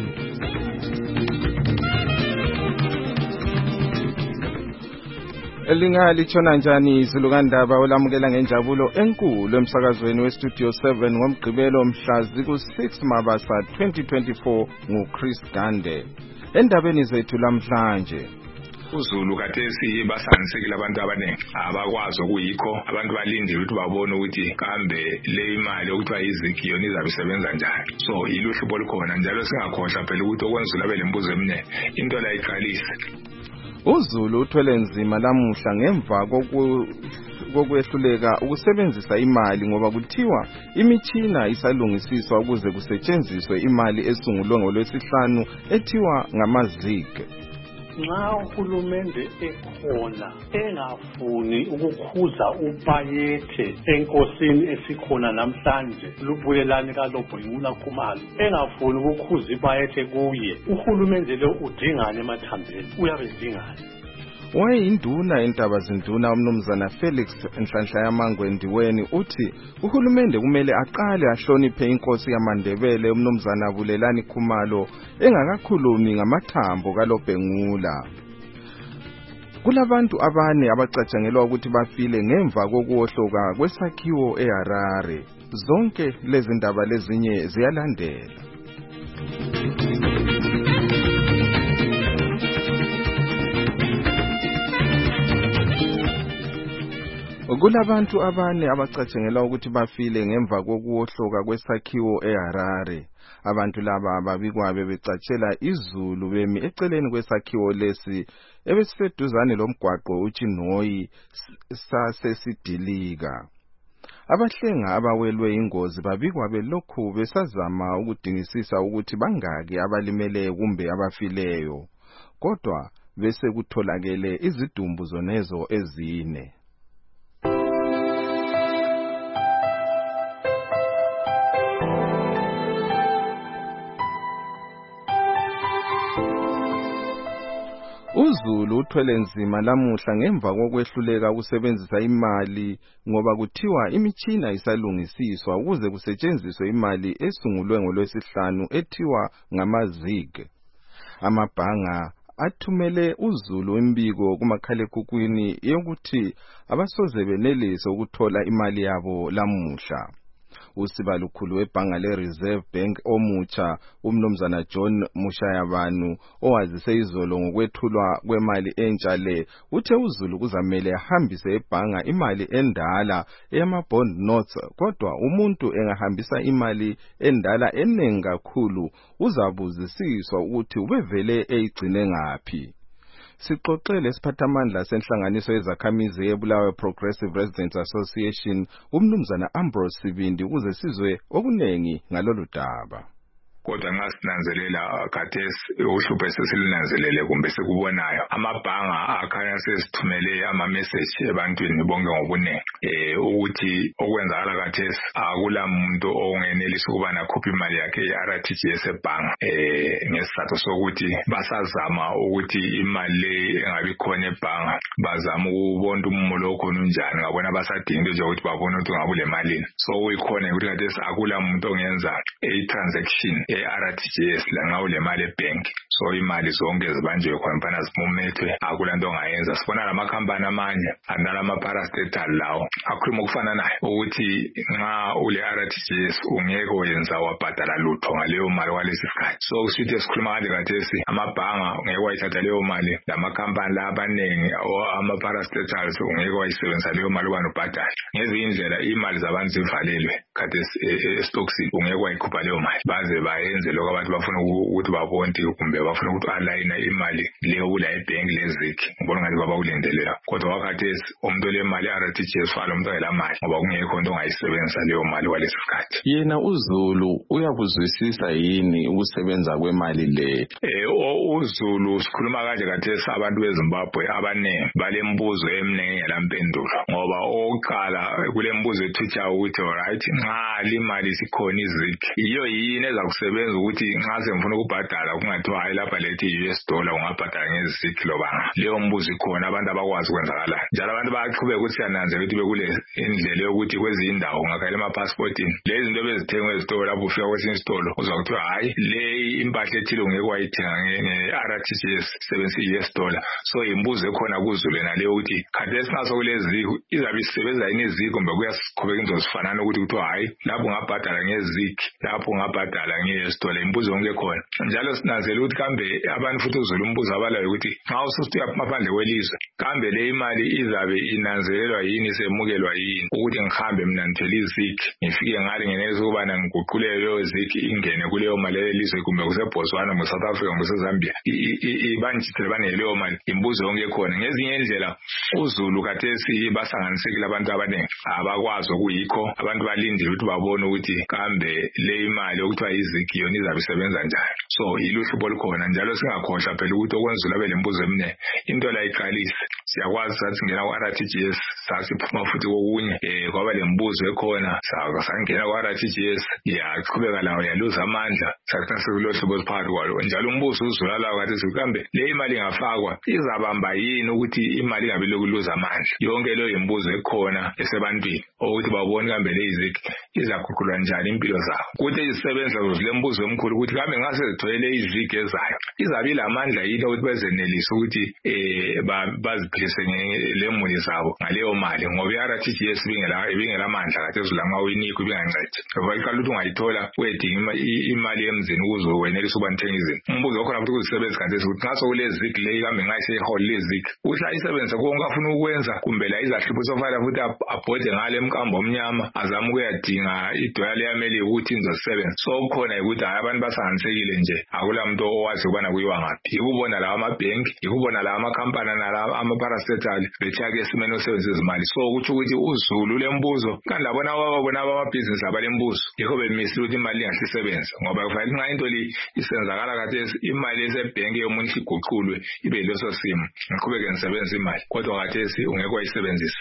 Elinga litshona njani izulukandaba olamukela ngenjabulo enkulu emsakazweni weStudio seven ngomgqibelo mhla ziku six Mabasa twenty twenty-four nguChris Gande. Endabeni zethu lamhlanje, uZulu kathesi basangisekile abantu abaningi abakwazi ukuyikho, abantu balindile ukuthi babone ukuthi kambe le imali okuthiwa izikiyo izabe isebenza njani. So iluhlupho olukhona njalo singakhohlwa phela ukuthi okwenzula abe lembuzo emine into la iqalise. uZulu uthwele nzima lamuhla ngemva koku kokwehluleka ukusebenzisa imali ngoba kuthiwa imichina isalungisiswa ukuze kusetshenziswe imali esungulwe ngolwesihlanu ethiwa ngamazike. Nxa uhulumende ekhona engafuni ukukhuza upayethe enkosini esikhona namhlanje lubuyelani kaLobhengula Khumalo, engafuni ukukhuza ipayethe kuye, uhulumende lo udingane emathambeni, uyabe edingane. Wayeyinduna entaba zinduna umnumzana Felix Nhlanhla Yamangwe Ndiweni uthi uhulumende kumele aqale ahloniphe inkosi yamaNdebele umnumzana Bulelani Khumalo engakakhulumi ngamathambo kaLobhengula. Kulabantu abane abacatshangelwa ukuthi bafile ngemva kokuhloka kwesakhiwo eHarare. Zonke lezi ndaba lezinye ziyalandela. Kulabantu abane abacatshangelwa ukuthi bafile ngemva kokuhloka kwesakhiwo eHarare. Abantu laba babikwa bebecatshela izulu bemi eceleni kwesakhiwo lesi ebesiseduzane lomgwaqo uChinoyi sasesidilika. Abahlenga abawelwe ingozi babikwa belokhu besazama ukudingisisa ukuthi bangaki abalimele kumbe abafileyo. Kodwa bese kutholakele izidumbu zonezo ezine. uZulu uthwele nzima lamuhla ngemva kokwehluleka ukusebenzisa imali ngoba kuthiwa imichina isalungisiswa ukuze kusetshenziswe imali esungulwe ngolwesihlanu ethiwa ngamazike. Amabhanga athumele uZulu imbiko kumakhalekhukhwini yokuthi abasoze benelise ukuthola imali yabo lamuhla. Usibalukhulu webhanga leReserve Bank omutsha umnumzana John Mushayabanu owazise izolo ngokwethulwa kwemali entsha le uthe uZulu kuzamele ahambise ebhanga imali endala eyama-bond notes, kodwa umuntu engahambisa imali endala eningi kakhulu uzabuzisiswa ukuthi ubevele eyigcine ngaphi. Sixoxele isiphathamandla senhlanganiso yezakhamizi yeBulawayo Progressive Residents Association umnumzana Ambrose Sibindi ukuze sizwe okunengi ngalolu daba. Kodwa nxa sinanzelela khathesi uhlupho esilinanzelele kumbe sikubonayo, amabhanga akhanya sesithumele ama-message ebantwini bonke ngobunengi eh ukuthi okwenzakala khathesi akula muntu ongenelisa ukuba nakhupha imali yakhe ye-R T G S ebhanga eh ngesizathu sokuthi basazama ukuthi imali le engabi khona ebhanga bazama ukubona umumo okhona unjani, ngabona basadinga nje ukuthi babone ukuthi ngabule malini. So uyikhona ukuthi khathesi akula muntu ongenza i-transaction ye-R T G S lanxa ulemali ebhenki so imali zonke zibanjwe khona phana zimumethwe akulanto ongayenza. Sibona lamakhampani amanye andala ama-parastatal lawo akhuluma okufana nayo ukuthi nxa ule-R T G S ungeke wenza wabhadala lutho ngaleyo mali kwalesi sikhathi. So kushuthi esikhuluma kanje khathesi amabhanga ungeke wayithatha leyo mali, lamakhampani la abaningi ama-parastatals ungeke wayisebenzisa leyo mali ubani ubhadale. Ngezinye indlela imali zabantu zivalelwe khathesi estokisini, ungeke wayikhupha leyo mali baze bayenze lokho abantu bafuna ukuthi babonke kumbe bafuna ukuthi alayina imali leyo kula ebhenki lezikhi. Ngibona ngathi baba kulindelela kodwa wakhathesi umuntu le mali R T G S falo umuntu ayela mali ngoba kungekho into ongayisebenzisa leyo mali kwalesi sikhathi. Yena uZulu uyakuzwisisa yini ukusebenza kwemali le? Eh uZulu sikhuluma kanje khathesi abantu beZimbabwe abaningi balembuzo eminingi ngelampendulo ngoba oqala kulembuzo ethutsha ukuthi alright nxa limali sikhona izikhi iyo yini eza kusebenza ukuthi nxa semfuna ukubhadala kungathiwa hayi lapha lethi U S dollar ungabhadala ngezikhi loba leyo mbuzo ikhona abantu abakwazi ukwenzakala. Njalo abantu bayaqhubeka ukuthi siyananzela ukuthi bekule indlela yokuthi kwezinye indawo ungakhayela ama-passporting lezi zinto bezithengwe ezitolo lapho ufika kwesinye isitolo uzwa kuthiwa hayi le impahla ethile ungeke wayithenga nge-R T G S sebenzisa i-U S dollar. So imbuzo ekhona kuZulu naleyo ukuthi khathesi nxa sokulezikho izabe isebenza yini izikho kumbe kuyasiqhubeka into zifanana ukuthi kuthiwa hayi lapho ungabhadala ngezikhi lapho ungabhadala nge-U S dollar. Imbuzo yonke khona njalo sinanzela ukuthi kambe abantu futhi uZulu umbuzo abalayo ukuthi nxa usuthi uyaphuma phandle kwelizwe kambe le imali izabe inanzelelwa yini isemukelwa yini ukuthi ngihambe mina ngithele izikhi ngifike ngale ngenelisa ukubana ngiguqule leyo zikhi ingene kuleyo mali elizwe kumbe kuseBotswana kumbe South Africa kumbe kuseZambia ibanjithele baneleyo mali. Imbuzo yonke khona ngezinye indlela uZulu khathesi basanganisekile abantu abaningi abakwazi okuyikho abantu balindile ukuthi babone ukuthi kambe le imali okuthiwa izikhi yona izabe isebenza njani. So iluhlupho olukhona njalo singakhohlwa phela ukuthi okwenza ulabe lembuzo emine into la iqalise siyakwazi sathi ngena ku-R T G S sasiphuma futhi kokunye eh kwaba lembuzo ekhona sangena ku-R T G S yaqhubeka lawo yaluza amandla sathi sekulohlubo oluphakathi kwalo njalo umbuzo uzulalayo kathi kambe le imali ingafakwa izabamba yini ukuthi imali ingabe lokuluza amandla. Yonke leyo imbuzo ekhona esebantwini ukuthi babone kambe le izikhi izaguqulwa njani impilo zabo ukuthi isebenza kuzile mbuzo omkhulu ukuthi kambe ngase zithoyele izikhi ezayo izabe ilamandla yini ukuthi bezenelisa ukuthi eh baziphilise ngemuli zabo ngaleyo mali ngoba i-R T G S ibingela ibingelamandla kade ezulanga uyinikwe ibingancedi ngoba iqala ukuthi ungayithola wedinga imali emzini ukuze wenelise ukuba nithenga izinto. Umbuzo wakhona futhi ukuzisebenza kade ukuthi ngaso kulezikhi le kambe ngayise ihole lezikhi uhla isebenza konke afuna ukwenza kumbe la izahlupho sofanele futhi abhode ngale emkambo omnyama azama ukuyadinga idola leyameli ukuthi inzosebenza. So kukhona ukuthi hayi abantu basanganisekile nje akula muntu owazi ukubana kuyiwa ngaphi. Ikubona lawa amabhenki ikubona lawa amakhampani nalawa ama-parastatal bethiyake esimeni osebenzisa izimali. So kuthi ukuthi uZulu lembuzo kanti labona babona abamabhizinisi abalembuzo yikho bemisile ukuthi imali ingahle isebenza ngoba kufanele nxa into le isenzakala khathesi imali esebhenki yomuntu iguqulwe ibe leso simo ngiqhubeke ngisebenza imali kodwa khathesi ungeke wayisebenzisa.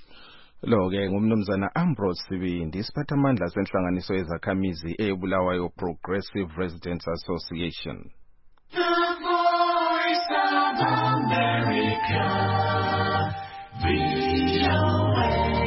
Lo-ke ngumnumzana Ambrose Sibindi isiphathamandla senhlanganiso yezakhamizi eBulawayo Progressive Residents Association. The Voice of America, V O A.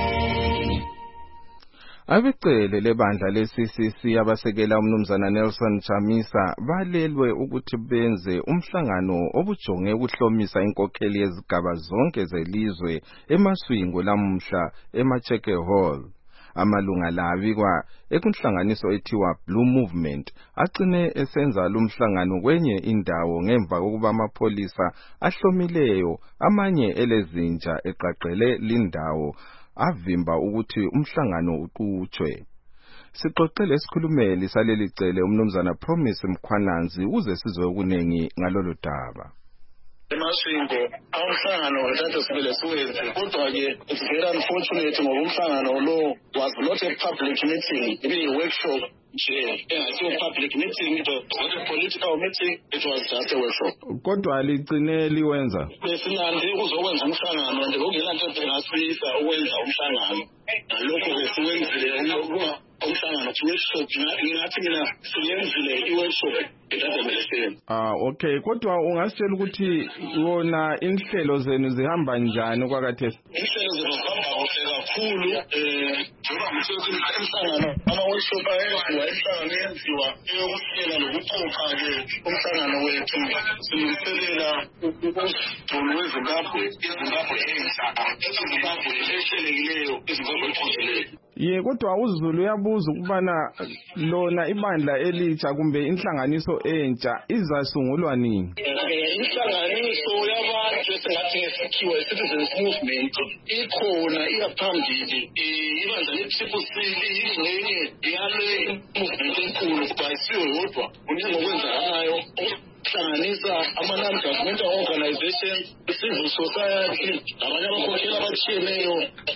Abecele lebandla le-C C C abasekela umnumzana Nelson Chamisa balelwe ukuthi benze umhlangano obujonge ukuhlomisa inkokheli yezigaba zonke zelizwe eMaswingo lamhla eMacheke Hall. Amalunga labikwa ekunhlanganiso ethiwa Blue Movement agcine esenza lumhlangano kwenye indawo ngemva kokuba amapholisa ahlomileyo amanye elezinja eqaqele lindawo avimba ukuthi umhlangano uqhutshwe. Sixoxele isikhulumeli saleli cele umnumzana Promise Mkhwananzi uze sizwe okunengi ngalolu daba. eMaswingo umhlangano wethatha sibele siwenze kodwa-ke it's very unfortunate ngoba umhlangano lo was not a public meeting, it was a workshop nje engasiyo public meeting, it was not a political meeting, it was just a workshop. Kodwa ligcine liwenza besinande ukuzokwenza umhlangano and kungenanto engasibisa ukwenza umhlangano nalokho besiwenzile umhlangano workshop ngathi mina siyenzile i-workshop ethatha Ah okay, kodwa ungasitshela ukuthi wona inhlelo zenu zihamba njani kwakhathesi? Inhlelo zihamba kuhle kakhulu eh njengoba ngithethe emhlangano ama-workshop ayenziwa emhlangano yenziwa eyokuhlela nokuqopha-ke umhlangano wethu silungiselela ukugcono wezimbabwe izimbabwe entsha izimbabwe ehlelekileyo izimbabwe eqondileyo. Ye kodwa uZulu uyabuza ukubana lona ibandla elitsha kumbe inhlanganiso entsha izasungulwa nini? Inhlanganiso yabantu esingathi ngesikhiwa citizens movement ikhona iyaphambili. Ibandla le-Triple C liyingxenye yale movement enkulu bayisiwe yodwa kuningi okwenzakalayo hlanganisa ama-non-governmental organizations, civil society, abanye abakhokheli abatshiyeneyo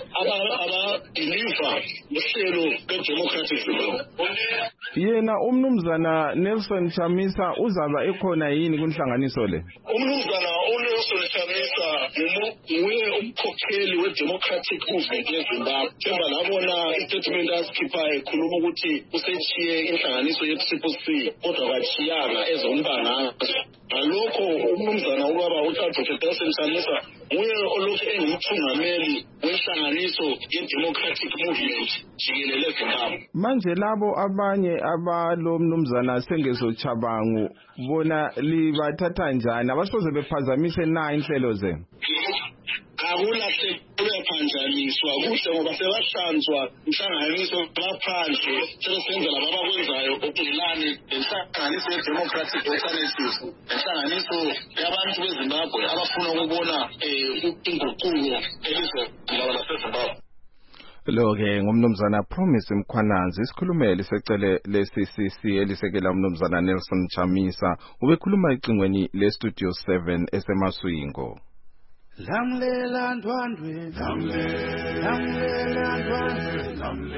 abadiliva uhlelo lwe-democratic Zimbabwe. Yena umnumzana Nelson Chamisa uzaba ekhona yini kunhlanganiso le? Umnumzana uNelson Chamisa nguye umkhokheli we-democratic movement yeZimbabwe. Themba labona istatement asikhiphayo ekhuluma ukuthi usechiye inhlanganiso ye-Triple C kodwa kachiyanga ezombanganga. Ngalokho umnumzana ubaba uDoctor Nelson Chamisa nguye olokhu engumthungameli wenhlanganiso ye-democratic movement jikelele eZimbabwe. Manje labo abanye abalo mnumzana Sengezo Chabangu bona libathatha njani abasoze bephazamise na inhlelo zenu? Akulahle kuyaphanjaniswa kuhle ngoba sebahlanzwa inhlanganiso ngaphandle sebesenzela babakwenzayo okulani inhlanganiso ye-democratic alternatives inhlanganiso yabantu beZimbabwe abafuna ukubona inguquko elizweni laseZimbabwe. Lo-ke ngumnumzana Promise Mkhwananzi isikhulumeli secele le-C C C elisekela umnumzana Nelson Chamisa ubekhuluma icingweni le-Studio seven eseMaswingo. Lamlela ndwandwe lamlela ndwandwe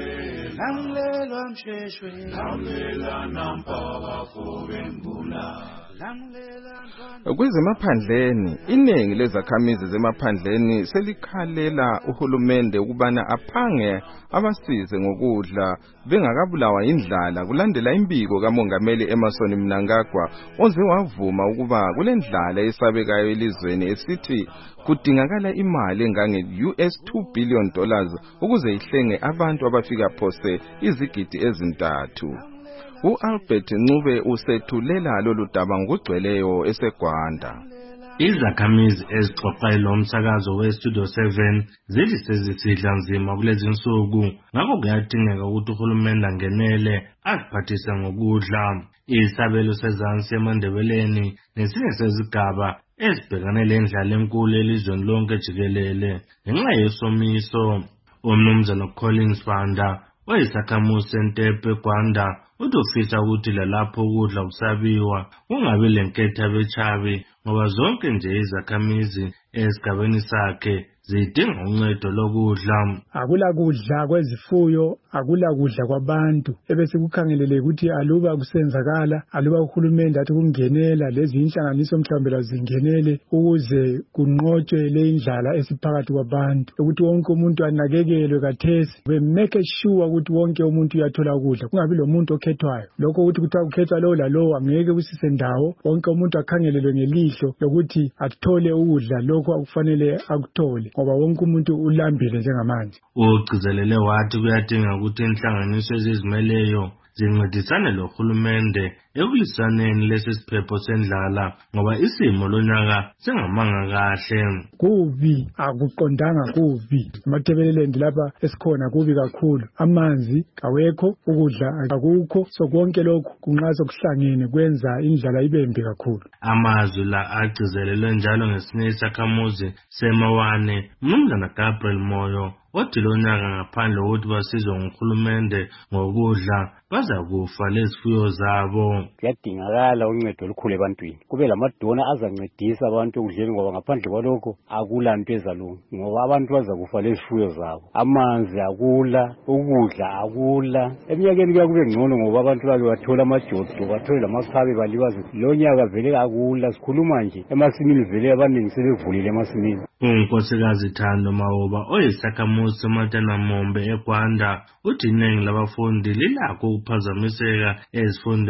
lamlela msheshwe lamlela nampaka fobembula. Kwezemaphandleni iningi lezakhamizi zemaphandleni selikhalela uhulumende ukubana aphange abasize ngokudla bengakabulawa indlala kulandela imbiko kamongameli Emmerson Mnangagwa oze wavuma ukuba kulendlala esabekayo elizweni esithi kudingakala imali engange U S two billion dollars ukuze ihlenge abantu abafika phose izigidi ezintathu. U-Albert Ncube usethulela lolu daba ngokugcweleyo eseGwanda. Izakhamizi ezixoxa lo msakazo we-Studio seven zithi sezisidla nzima kulezi nsuku ngakho kuyadingeka ukuthi uhulumende angenele aziphathise ngokudla. Isabelo sezansi eMandebeleni nesinye sezigaba ezibhekane lendlala enkulu elizweni lonke jikelele ngenxa yesomiso. Umnumzana Collins Banda oyisakhamuzi seNtepe eGwanda uthi ufisa ukuthi lalapho ukudla kusabiwa kungabi lenketha bechabi ngoba zonke nje izakhamizi esigabeni sakhe zidinga uncedo lokudla. Akula kudla kwezifuyo, akula kudla kwabantu. Ebese kukhangelele ukuthi aluba kusenzakala, aluba uhulumende athi kungenela lezi inhlanganiso mhlawumbe zingenele ukuze kunqotshwe le indlala esiphakathi kwabantu. Ukuthi wonke umuntu anakekelwe kathesi. We make sure ukuthi wonke umuntu uyathola ukudla. Kungabi lo muntu okhethwayo. Lokho ukuthi kuthiwa kukhethwa lo lalo angeke kusise ndawo. Wonke umuntu akhangelelwe ngelihlo lokuthi athole ukudla lokho akufanele akuthole. Ngoba wonke umuntu ulambile njengamanje. Ugcizelele wathi kuyadinga ukuthi inhlanganiso ezizimeleyo zincedisane lohulumende ekulisaneni lesi siphepho sendlala ngoba isimo lonyaka singamanga kahle. Kubi akuqondanga kubi. Emathebelelendi lapha esikhona kubi kakhulu. Amanzi kawekho, ukudla akukho, so konke lokhu kunqaso kuhlangene kwenza indlala ibembe kakhulu. Amazwi la agcizelelwe njalo ngesinye isakhamuzi seMawane umnumzana Gabriel Moyo othi lonyaka ngaphandle kokuthi basizwe nguhulumende ngokudla baza kufa lezifuyo zabo. Kuyadingakala uncedo olukhulu ebantwini. Kube lamadona azancedisa abantu ekudleni ngoba ngaphandle kwalokho akula nto ezalunga ngoba abantu baza kufa lezifuyo zabo. Amanzi akula, ukudla akula. Eminyakeni kuya kube ngcono ngoba abantu bake bathola amajodo, bathole lamakhabe balibaze. Lo nyaka vele akula, sikhuluma nje emasimini vele abaningi sebevulile emasimini. Unkosikazi Thando Mawoba oyisakhamuzi seMatana Mombe eGwanda uthi iningi labafundi lilakho ukuphazamiseka ezifundweni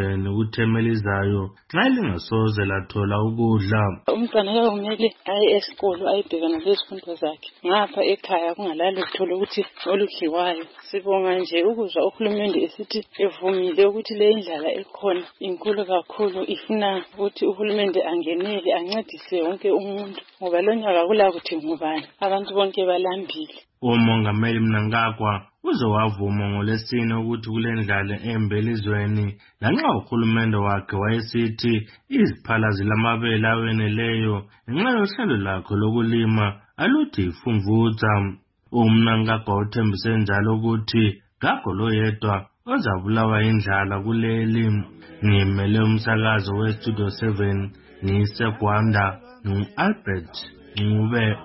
okuthemelizayo xa lingasoze lathola ukudla. Umntwana kumele aye esikolo ayibhekana lezifundo zakhe. Ngapha ekhaya kungalalo kuthola ukuthi oludliwayo. Sibonga nje ukuzwa uhulumende esithi evumile ukuthi le indlala ekhona inkulu kakhulu, ifuna ukuthi uhulumende angenele ancedise wonke umuntu ngoba lo nyaka kula kuthi ngubani, abantu bonke balambile. Umongameli Mnangagwa uze wavuma ngoLwesine ukuthi kule ndlala embi elizweni, lanxa uhulumende wakhe wayesithi iziphala zilamabele aweneleyo ngenxa yohlelo lakhe lokulima aluthi ifumvutha. UMnangagwa uthembise njalo ukuthi kakho lo yedwa ozabulawa indlala kuleli. Ngimele umsakazo weStudio seven ngiseGwanda ngu-Albert Ncube.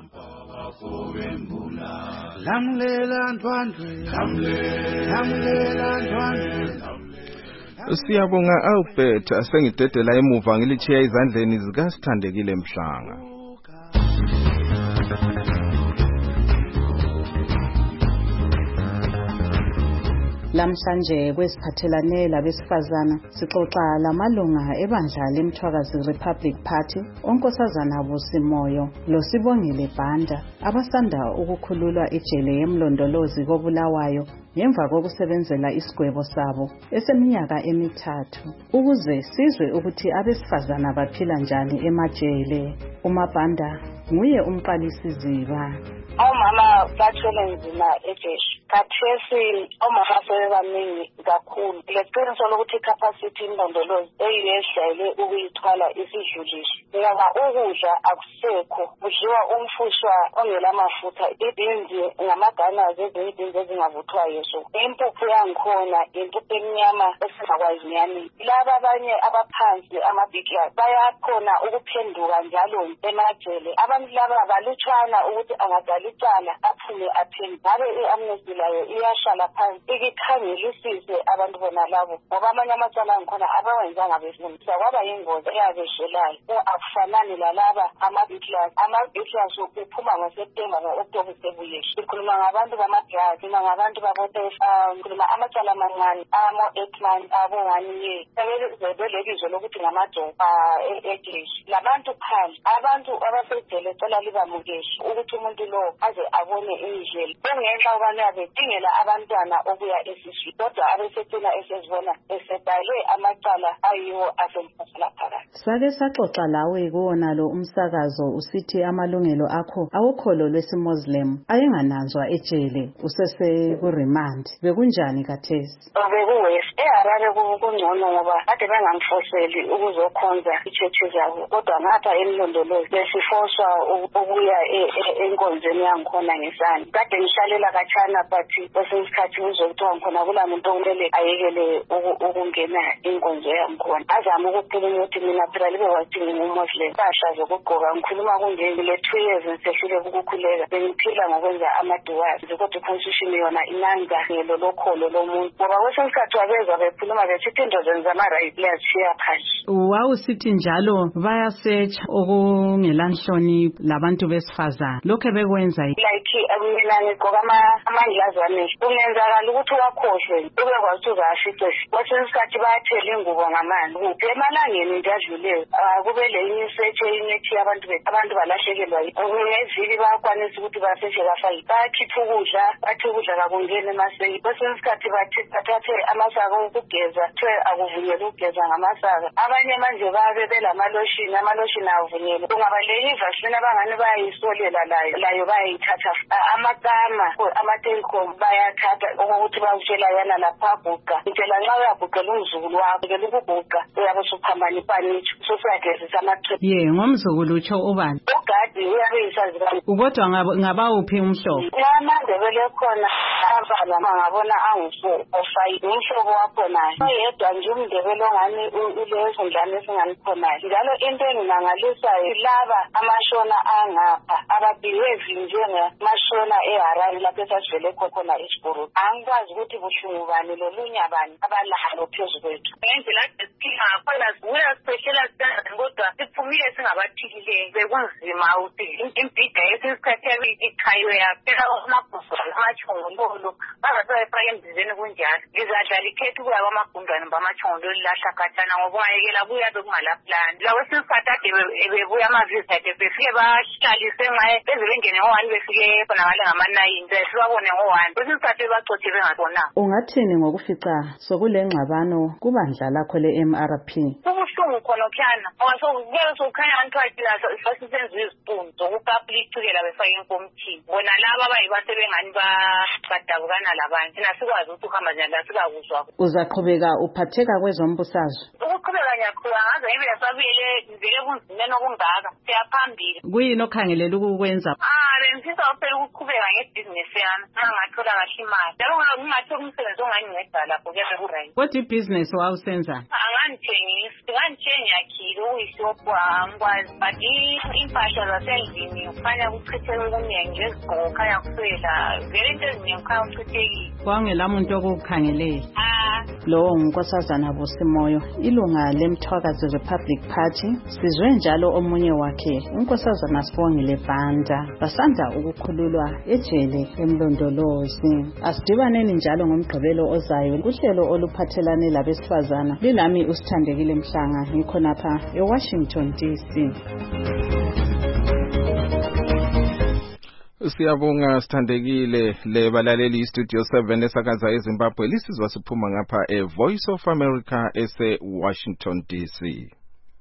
Lamlela ntwandwe, lamlela ntwandwe. Siyabonga Albert, asengidedela emuva ngilichiya izandleni zikaSithandekile Mhlanga. Lamhlanje kwesiphathelane labesifazana sixoxa lamalunga ebandla leMthwakazi Republic Party, onkosazana Busimoyo loSibongile Banda abasanda ukukhululwa ejele yemlondolozi koBulawayo ngemva kokusebenzela isigwebo sabo eseminyaka emithathu, ukuze sizwe ukuthi abesifazana baphila njani emajele. uMabanda nguye umqalisi ziba. Omama bathwele nzima ejeshi. Khathesi omama sebebaningi kakhulu. Leqiniso lokuthi capacity indondolozi eyiyejayele ukuyithwala isidlulisi. Ngoba ukudla akusekho, kudliwa umfushwa ongelamafutha, ibhinzi ngamagana zezinye ibhinzi ezingavuthwayo. So impuphu yangikhona impuphu emnyama esingakwazi nyani. Laba abanye abaphansi amabhikla bayakhona ukuphenduka njalo emajele. Abantu laba balutshwana ukuthi angadala icala aphume aphendule. Ngabe i-amnesty layo iyashala phansi ikikhangelisise abantu bona labo ngoba amanye amacala angikhona abawenzanga befundisa kwaba yingozi eyabeshelayo. Akufanani lalaba ama-biklas ama-biklas uphuma ngoSeptemba ngo-October sebuye. Sikhuluma ngabantu bamadrasi ngabantu babotefa, sikhuluma amacala amancane amo-eight months abo-one year sebelelizwe lokuthi ngamajoba ejeshi. Labantu phandle abantu abasejele cela libamukeshe ukuthi umuntu lo aze abone indlela kungenxa ubani abedingela abantwana okuya esiswini kodwa abesecina esezibona esebhalwe amacala ayiwo asemphasela phakathi. Sake saxoxa lawe kuwona lo umsakazo usithi amalungelo akho awukholo lwesiMuslim ayengananzwa ejele usese ku-remand. Bekunjani kathesi? Bekuwesi eHarare kungcono ngoba kade bengamfoseli ukuzokhonza ichechi zabo kodwa ngapha emlondolozi besifoswa ukuya enkonzweni yangikhona ngesani. Kade ngihlalela khatshana but kwesinye isikhathi uzokuthiwa ngikhona kula muntu okumele ayekele ukungena inkonzo yangikhona. Azama ukukhuluma ukuthi mina phela libe wathi ngingumumuslim. Impahla zokugqoka ngikhuluma kungeni le two years ngisehlule ukukhuleka. Bengiphila ngokwenza amaduwazi kodwa iconstitution yona inanza ngelo lokholo lomuntu. Ngoba kwesinye isikhathi wabezwa bekhuluma besithi into zenza ama-right liyashiya phansi. Wawusithi njalo bayasearch okungelanhloni labantu besifazana. Lokho bekwenza like mina ngigqoka amandlazane kungenzakala ukuthi wakhohlwe ubekwazi ukuthi uzafice. Kwesinye isikhathi bayathela ingubo ngamanzi kuphi emalangeni nje adluleyo kube le inye isearch enye ethi abantu abantu balahlekelwa ngeviki bayakwanisa ukuthi baseshe bafake bayakhipha ukudla bathi ukudla kakungeni emaseki. Kwesinye isikhathi bathi bathathe amasaka okugeza kuthiwe akuvunyelwe ukugeza ngamasaka. Abanye manje babe belamaloshini amaloshini avunyelwe. Kungaba le ivasini abangani bayayisolela layo layo bayayithatha amagama amatenkom bayathatha ukuthi bawutshela yana lapha guqa ngitshela nxa uyaguqela umzukulu wakho ngeke ukuguqa uyabe usuphambana ipanitsho sosiyagezisa amathrepo. Ye ngomzukulu utsho ubani? Ugadi uyabe yisazi bani. Kodwa ngabawuphi umhlobo? Ngamandebele khona abala ngabona angu ofayi umhlobo wakho naye. Oyedwa nje umndebele ongani ulezo ndlane esinganikhonali. Njalo into enginangalisayo laba amashona angapha ababhiwevi njengamashona eHarare lapho esasivele khona eShiburu. Angikwazi ukuthi buhlungu bani lolunya bani abalahlo phezu kwethu. Ngendlela esiphila ngakhona sibuya siphehlela sithandani kodwa siphumile singabathikileyo. Bekunzima ukuthi impida yesikhathi ikhaywe yaphela amabhuzu amachongolo kakhulu bazathi bayifake emdizeni kunjalo ngizadlala ikhethu ukuya kwamagundwane bamachongo lolilahla khatshana ngoba ungayekela buya bekungalapulani la kwesinye isikhathi ade bebuya amavisa ade befike bahlalise ngaye beze bengene ngo-one befike khonakale ngama-nine besibabone ngo-one kwesinye isikhathi bebacothe bengasonanga. Ungathini ngokufica sokule ngxabano kubandla lakho le-M R P? Kubuhlungu khona okhuyana ngoba sokubeke sokukhanya anthiwathi laso sasisenziwa izipuni zokukapula ithukela befake enkomithini bona laba abayibasebengani badabukana labanye thina sikwazi ukuthi ukuhamba njani la sikakuzwa. Uzaqhubeka uphatheka kwezombusazwe? Ukuqhubeka ngiyaqhubeka ngaze ngibe sabuyele ngivele ebunzimeni obungaka siyaphambili. Kuyini okhangelela ukukwenza? Ah bengifisa kuphela ukuqhubeka ngebhizinisi yami ngangathola kahle imali njalo ngingatholi umsebenzi onganginceda lapho kuyabe ku-right. Kodwa ibhizinisi wawusenza? Angangithengisi ngangitshenge ngiyakhile uyishophu angikwazi but impahla zasendlini kukhanya kuchitheke okuningi ngezigqoko kukhanya kuswela vele into eziningi kukhanya kuchithekile. Kwangela muntu okukhangelele? Ah. Lo nguNkosazana Busimoyo, ilunga leMthwakazi Republic Party. Sizwe njalo omunye wakhe uNkosazana Sibongile Banda basanda ukukhululwa ejele eMlondolozi. Asidibaneni njalo ngomgqibelo ozayo kuhlelo oluphathelane labesifazana. Lilami uSithandekile Mhlanga ngikhonapha eWashington D C. Siyabonga Sithandekile. Le balaleli Studio seven esakaza eZimbabwe lisizwa siphuma ngapha eVoice of America ese Washington D C.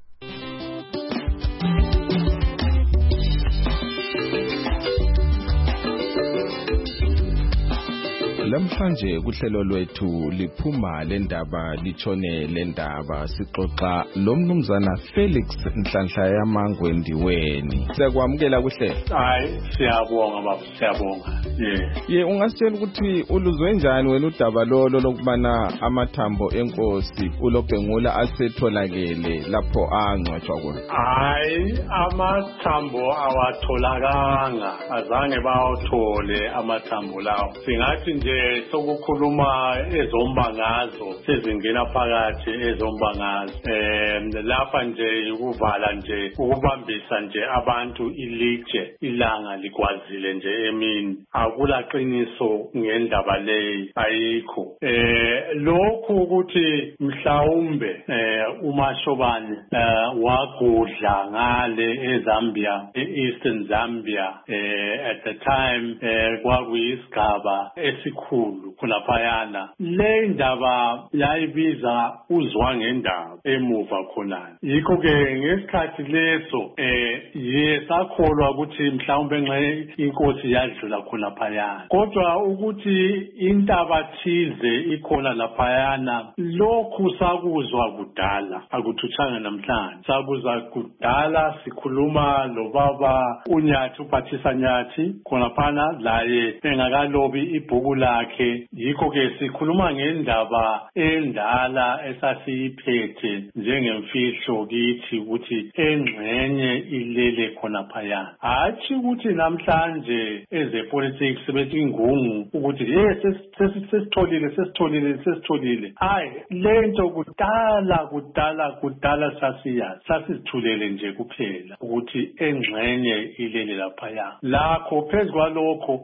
Lamhlanje kuhlelo lwethu liphuma lendaba litshone lendaba sixoxa lomnumzana Felix Nhlanhla Yamangwe Ndiweni. Siyakwamukela kuhle. Hayi siyabonga baba siyabonga. Yeah. Ye ungasitshela ukuthi uluzwe njani wena udaba lolo lokubana amathambo enkosi uLobhengula asetholakele lapho angcwatshwa khona? Hayi amathambo awatholakanga azange bawathole amathambo lawo. Singathi nje sokukhuluma ezombangazo sezingena phakathi ezombangazo eh lapha nje ukuvala nje ukubambisa nje abantu ilitshe ilanga likwazile nje emini akula qiniso ngendaba leyi ayikho eh lokhu ukuthi mhlawumbe eh uMashobane eh wagudla ngale eZambia eEastern Zambia eh at the time eh kwakuyisigaba esikhulu khulaphayana le ndaba yayibiza uzwa ngendaba emuva khona yikho ke ngesikhathi leso eh yesakholwa ukuthi mhlawumbe nxa inkosi yadlula khona phayana kodwa ukuthi intaba thize ikhona laphayana lokhu sakuzwa kudala akuthuthanga namhlanje sakuzwa kudala sikhuluma lo baba uNyathi uPhathisa Nyathi khona phana laye engakalobi ibhuku lakhe yikho ke sikhuluma ngendaba endala esasiyiphethe njengemfihlo kithi ukuthi engxenye ilele khona phayana hathi ukuthi namhlanje ezepolitics sebethi ingungu ukuthi hey sesitholile sesitholile sesitholile hayi lento kudala kudala kudala sasiyazi sasithulele nje kuphela ukuthi engxenye ilele laphaya lakho phezulu lokho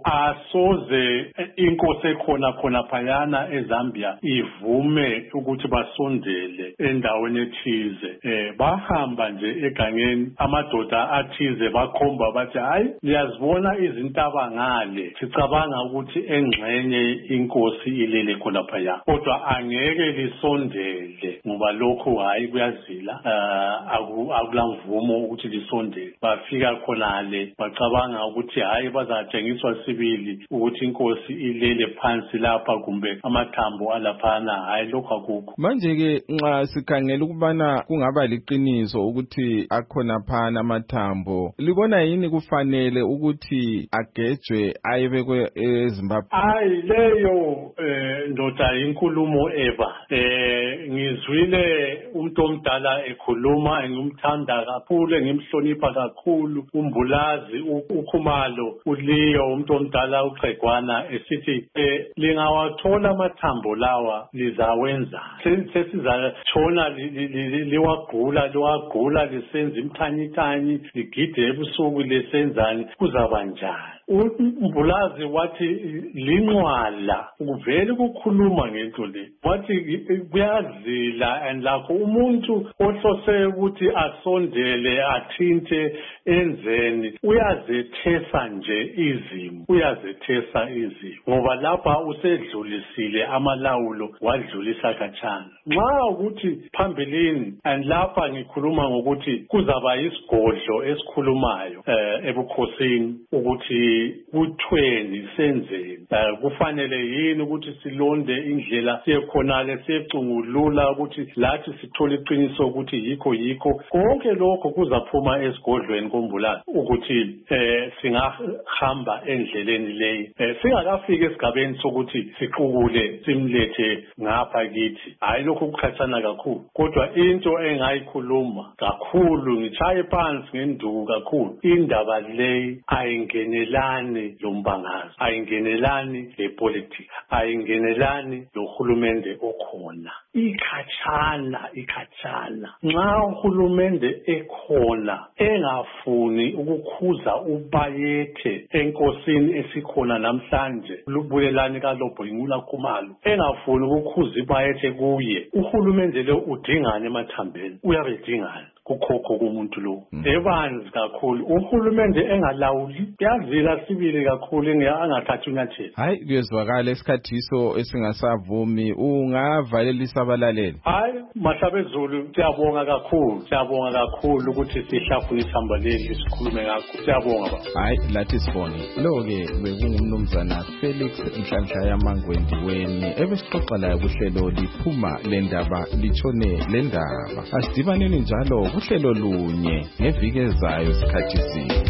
asoze inkosi ekhona khona phayana eZambia ivume ukuthi basondele endaweni ethize eh bahamba nje egangeni amadoda athize bakhomba bathi hayi liyazibona izintaba ngale sicabanga ukuthi engxenye inkosi ilele khona phaya kodwa angeke lisondele ngoba lokho hayi kuyazila akulamvumo ukuthi lisondele bafika khonale bacabanga ukuthi hayi bazathengiswa sibili ukuthi inkosi ilele phansi lapha kumbe amathambo alaphana hayi lokho akukho manje ke nxa sikhangela ukubana kungaba liqiniso ukuthi akhona phana amathambo libona yini kufanele ukuthi agejwe ayebekwe eZimbabwe? Hayi leyo ndoda inkulumo eba eh ngizwile umuntu omdala ekhuluma ngimthanda kakhulu ngimhlonipha kakhulu umbulazi ukhumalo uliyo umuntu omdala uXegwana esithi eh lingawathola amathambo lawa lizawenza sesizatshona liwagula liwagula lisenza imthanyithanyi ligide ebusuku lisenzani kuzaba njani uMbulazi wathi linqwala ukuvela ukukhuluma ngento le wathi kuyazila and lakho umuntu ohlose ukuthi asondele athinte enzeni uyazethesa nje izimo uyazethesa izimo ngoba lapha usedlulisile amalawulo wadlulisa khatshana nxa ukuthi phambilini and lapha ngikhuluma ngokuthi kuzaba isigodlo esikhulumayo eh, ebukhosini ukuthi kuthweni senzeni uh, kufanele yini ukuthi silonde indlela siyekhonale siyecungulula ukuthi lathi sithole iqiniso ukuthi yikho yikho konke lokho kuzaphuma esigodlweni koMbulazi ukuthi eh, singahamba endleleni leyi eh, singakafika esigabeni sokuthi siqukule simlethe ngapha kithi hayi lokho kukhathana kakhulu kodwa into engayikhuluma kakhulu ngichaye phansi ngenduku kakhulu indaba leyi ayingenelani lombangazo ayingenelani lepolitics ayingenelani lohulumende okhona ikhatshana ikhatshana nxa uhulumende ekhona engafuni ukukhuza ubayethe enkosini esikhona namhlanje lubulelani kaLobho Ingula Khumalo engafuni ukukhuza ibayethe kuye uhulumende lo udingane emathambeni uyabedingana kukhokho kumuntu lo ebanzi kakhulu uhulumende engalawuli yazila sibili kakhulu engathatha unyathelo hayi kuyezwakala esikhathiso esingasavumi ungavalelisa abalaleli hayi Mahlabezulu siyabonga kakhulu siyabonga kakhulu ukuthi sihlafuna isihamba leli sikhulume ngakho siyabonga baba hayi lathi sibone lo-ke bekungumnumzana Felix Nhlanhla Mangwendiweni ebesixoxa layo kuhlelo liphuma lendaba litshone lendaba asidibaneni njalo kuhlelo lunye ngeviki ezayo sikhathi sinye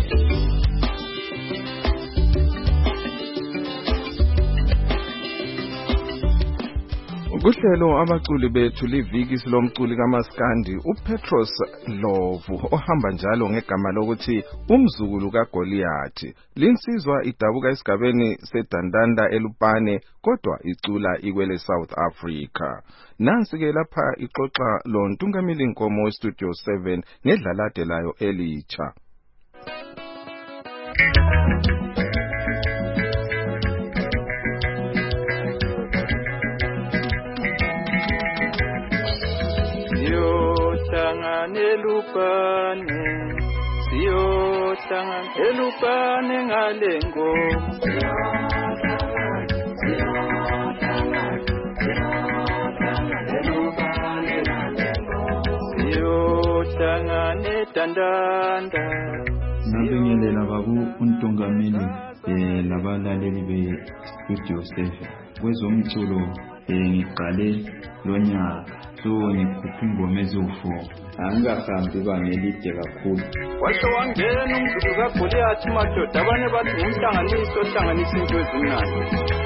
kuhlelo abaculi bethu liviki silomculi kaMaskandi uPetros Lovu ohamba njalo ngegama lokuthi umzukulu kaGoliathi linsizwa idabuka esigabeni sedandanda eLupane kodwa icula ikwele South Africa nansi ke lapha ixoxa lo Ntungamili Nkomo we Studio seven ngedlalade layo elitsha Elupane siyohlangana elupane ngalengo siyohlangana edandanda ngabingelela babu uNtungamili eh labalaleli be Studio seven kwezomculo eh ngiqale lonyaka so ngikhupha ingoma eziwu-four angikahambi ibanga elide kakhulu washo wangena umzukulu kaGoliathi madoda abanye bathi ngumhlanganiso ohlanganisa into ezimnandi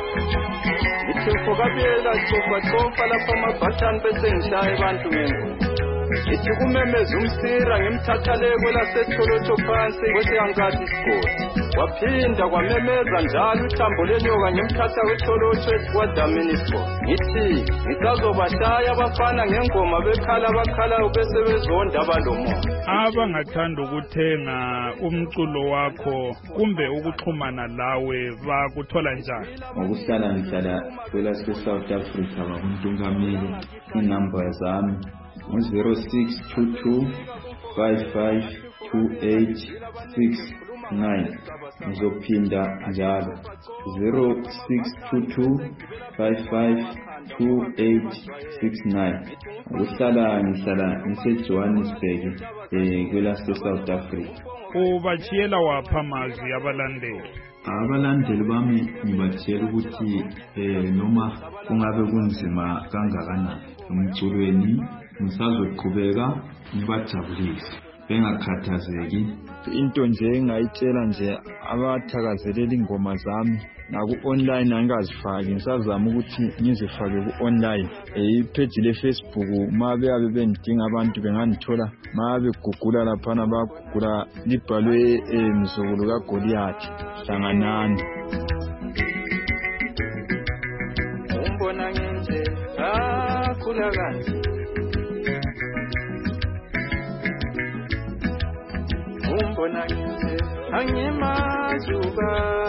ngithemfo kabiyela cofacofa lapho amabhathani bese ngishaya abantu ngengubo ithi kumemeza umsira ngemthathaleko lasetholotho phansi kwese angathi isigodi waphinda kwamemeza njalo uthambo lenyoka ngemthatha kwetholotho esikwadamini isigodi ngithi ngisazobashaya abafana ngengoma bekhala abakhalayo bese bezonda abalomo abangathanda ukuthenga umculo wakho kumbe ukuxhumana lawe bakuthola njani ngokuhlala ngihlala kwelase South Africa bakuntungameli inamba zami zero six two two five five two eight six nine ngizophinda njalo zero six two two five five two eight six nine uhlala ngihlala ngiseJohannesburg eh kwelase South Africa ubachiyela wapha amazwi abalandeli abalandeli bami ngibatshela ukuthi eh noma kungabe kunzima kangakanani umculweni ngisazoqhubeka ngibajabulise bengakhathazeki into nje engayitshela nje abathakazelela ingoma zami naku online angazifaki ngisazama ukuthi ngizifake ku online ipage le Facebook mabe abe bendinga abantu bengangithola mabe gugula lapha nabagugula libhalwe emzukulu kaGoliathi hlanganani umbona nje akhula kanje umbona nje angimazuba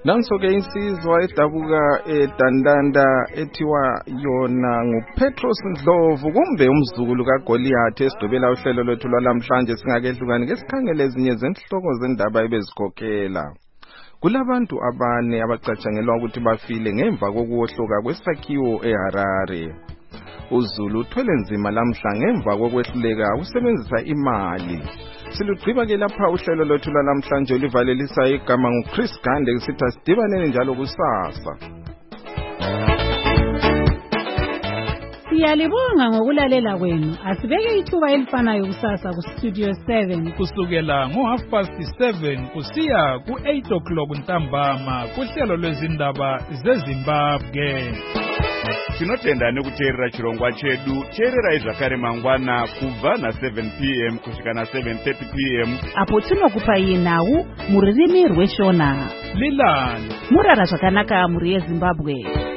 Nanso-ke insizwa edabuka eDandanda ethiwa yona nguPetros Ndlovu kumbe umzukulu kaGoliath esidobela uhlelo lwethu lwalamhlanje singakehlukani ngesikhangele ezinye zenhloko zendaba ebezikhokhela. Kulabantu abane abacatshangelwa ukuthi bafile ngemva kokuwohloka kwesakhiwo eHarare. uZulu uthwele nzima lamhla ngemva kokwehluleka usebenzisa imali. Silugqiba ke lapha uhlelo lwethu lwalamhlanje olivalelisa igama nguChris Gande sithi sidibaneni njalo kusasa. Siyalibonga ngokulalela kwenu. Asibeke ithuba elifanayo kusasa ku Studio seven kusukela ngo half past seven kusiya ku eight o'clock ntambama kuhlelo lwezindaba zeZimbabwe. Tinotenda nekuteerera chirongwa chedu cherera izvakare mangwana kubva na seven p m kusvika na seven thirty p m apo tinokupai nhau muririmi rweshona Lilani murara zvakanaka muri yeZimbabwe.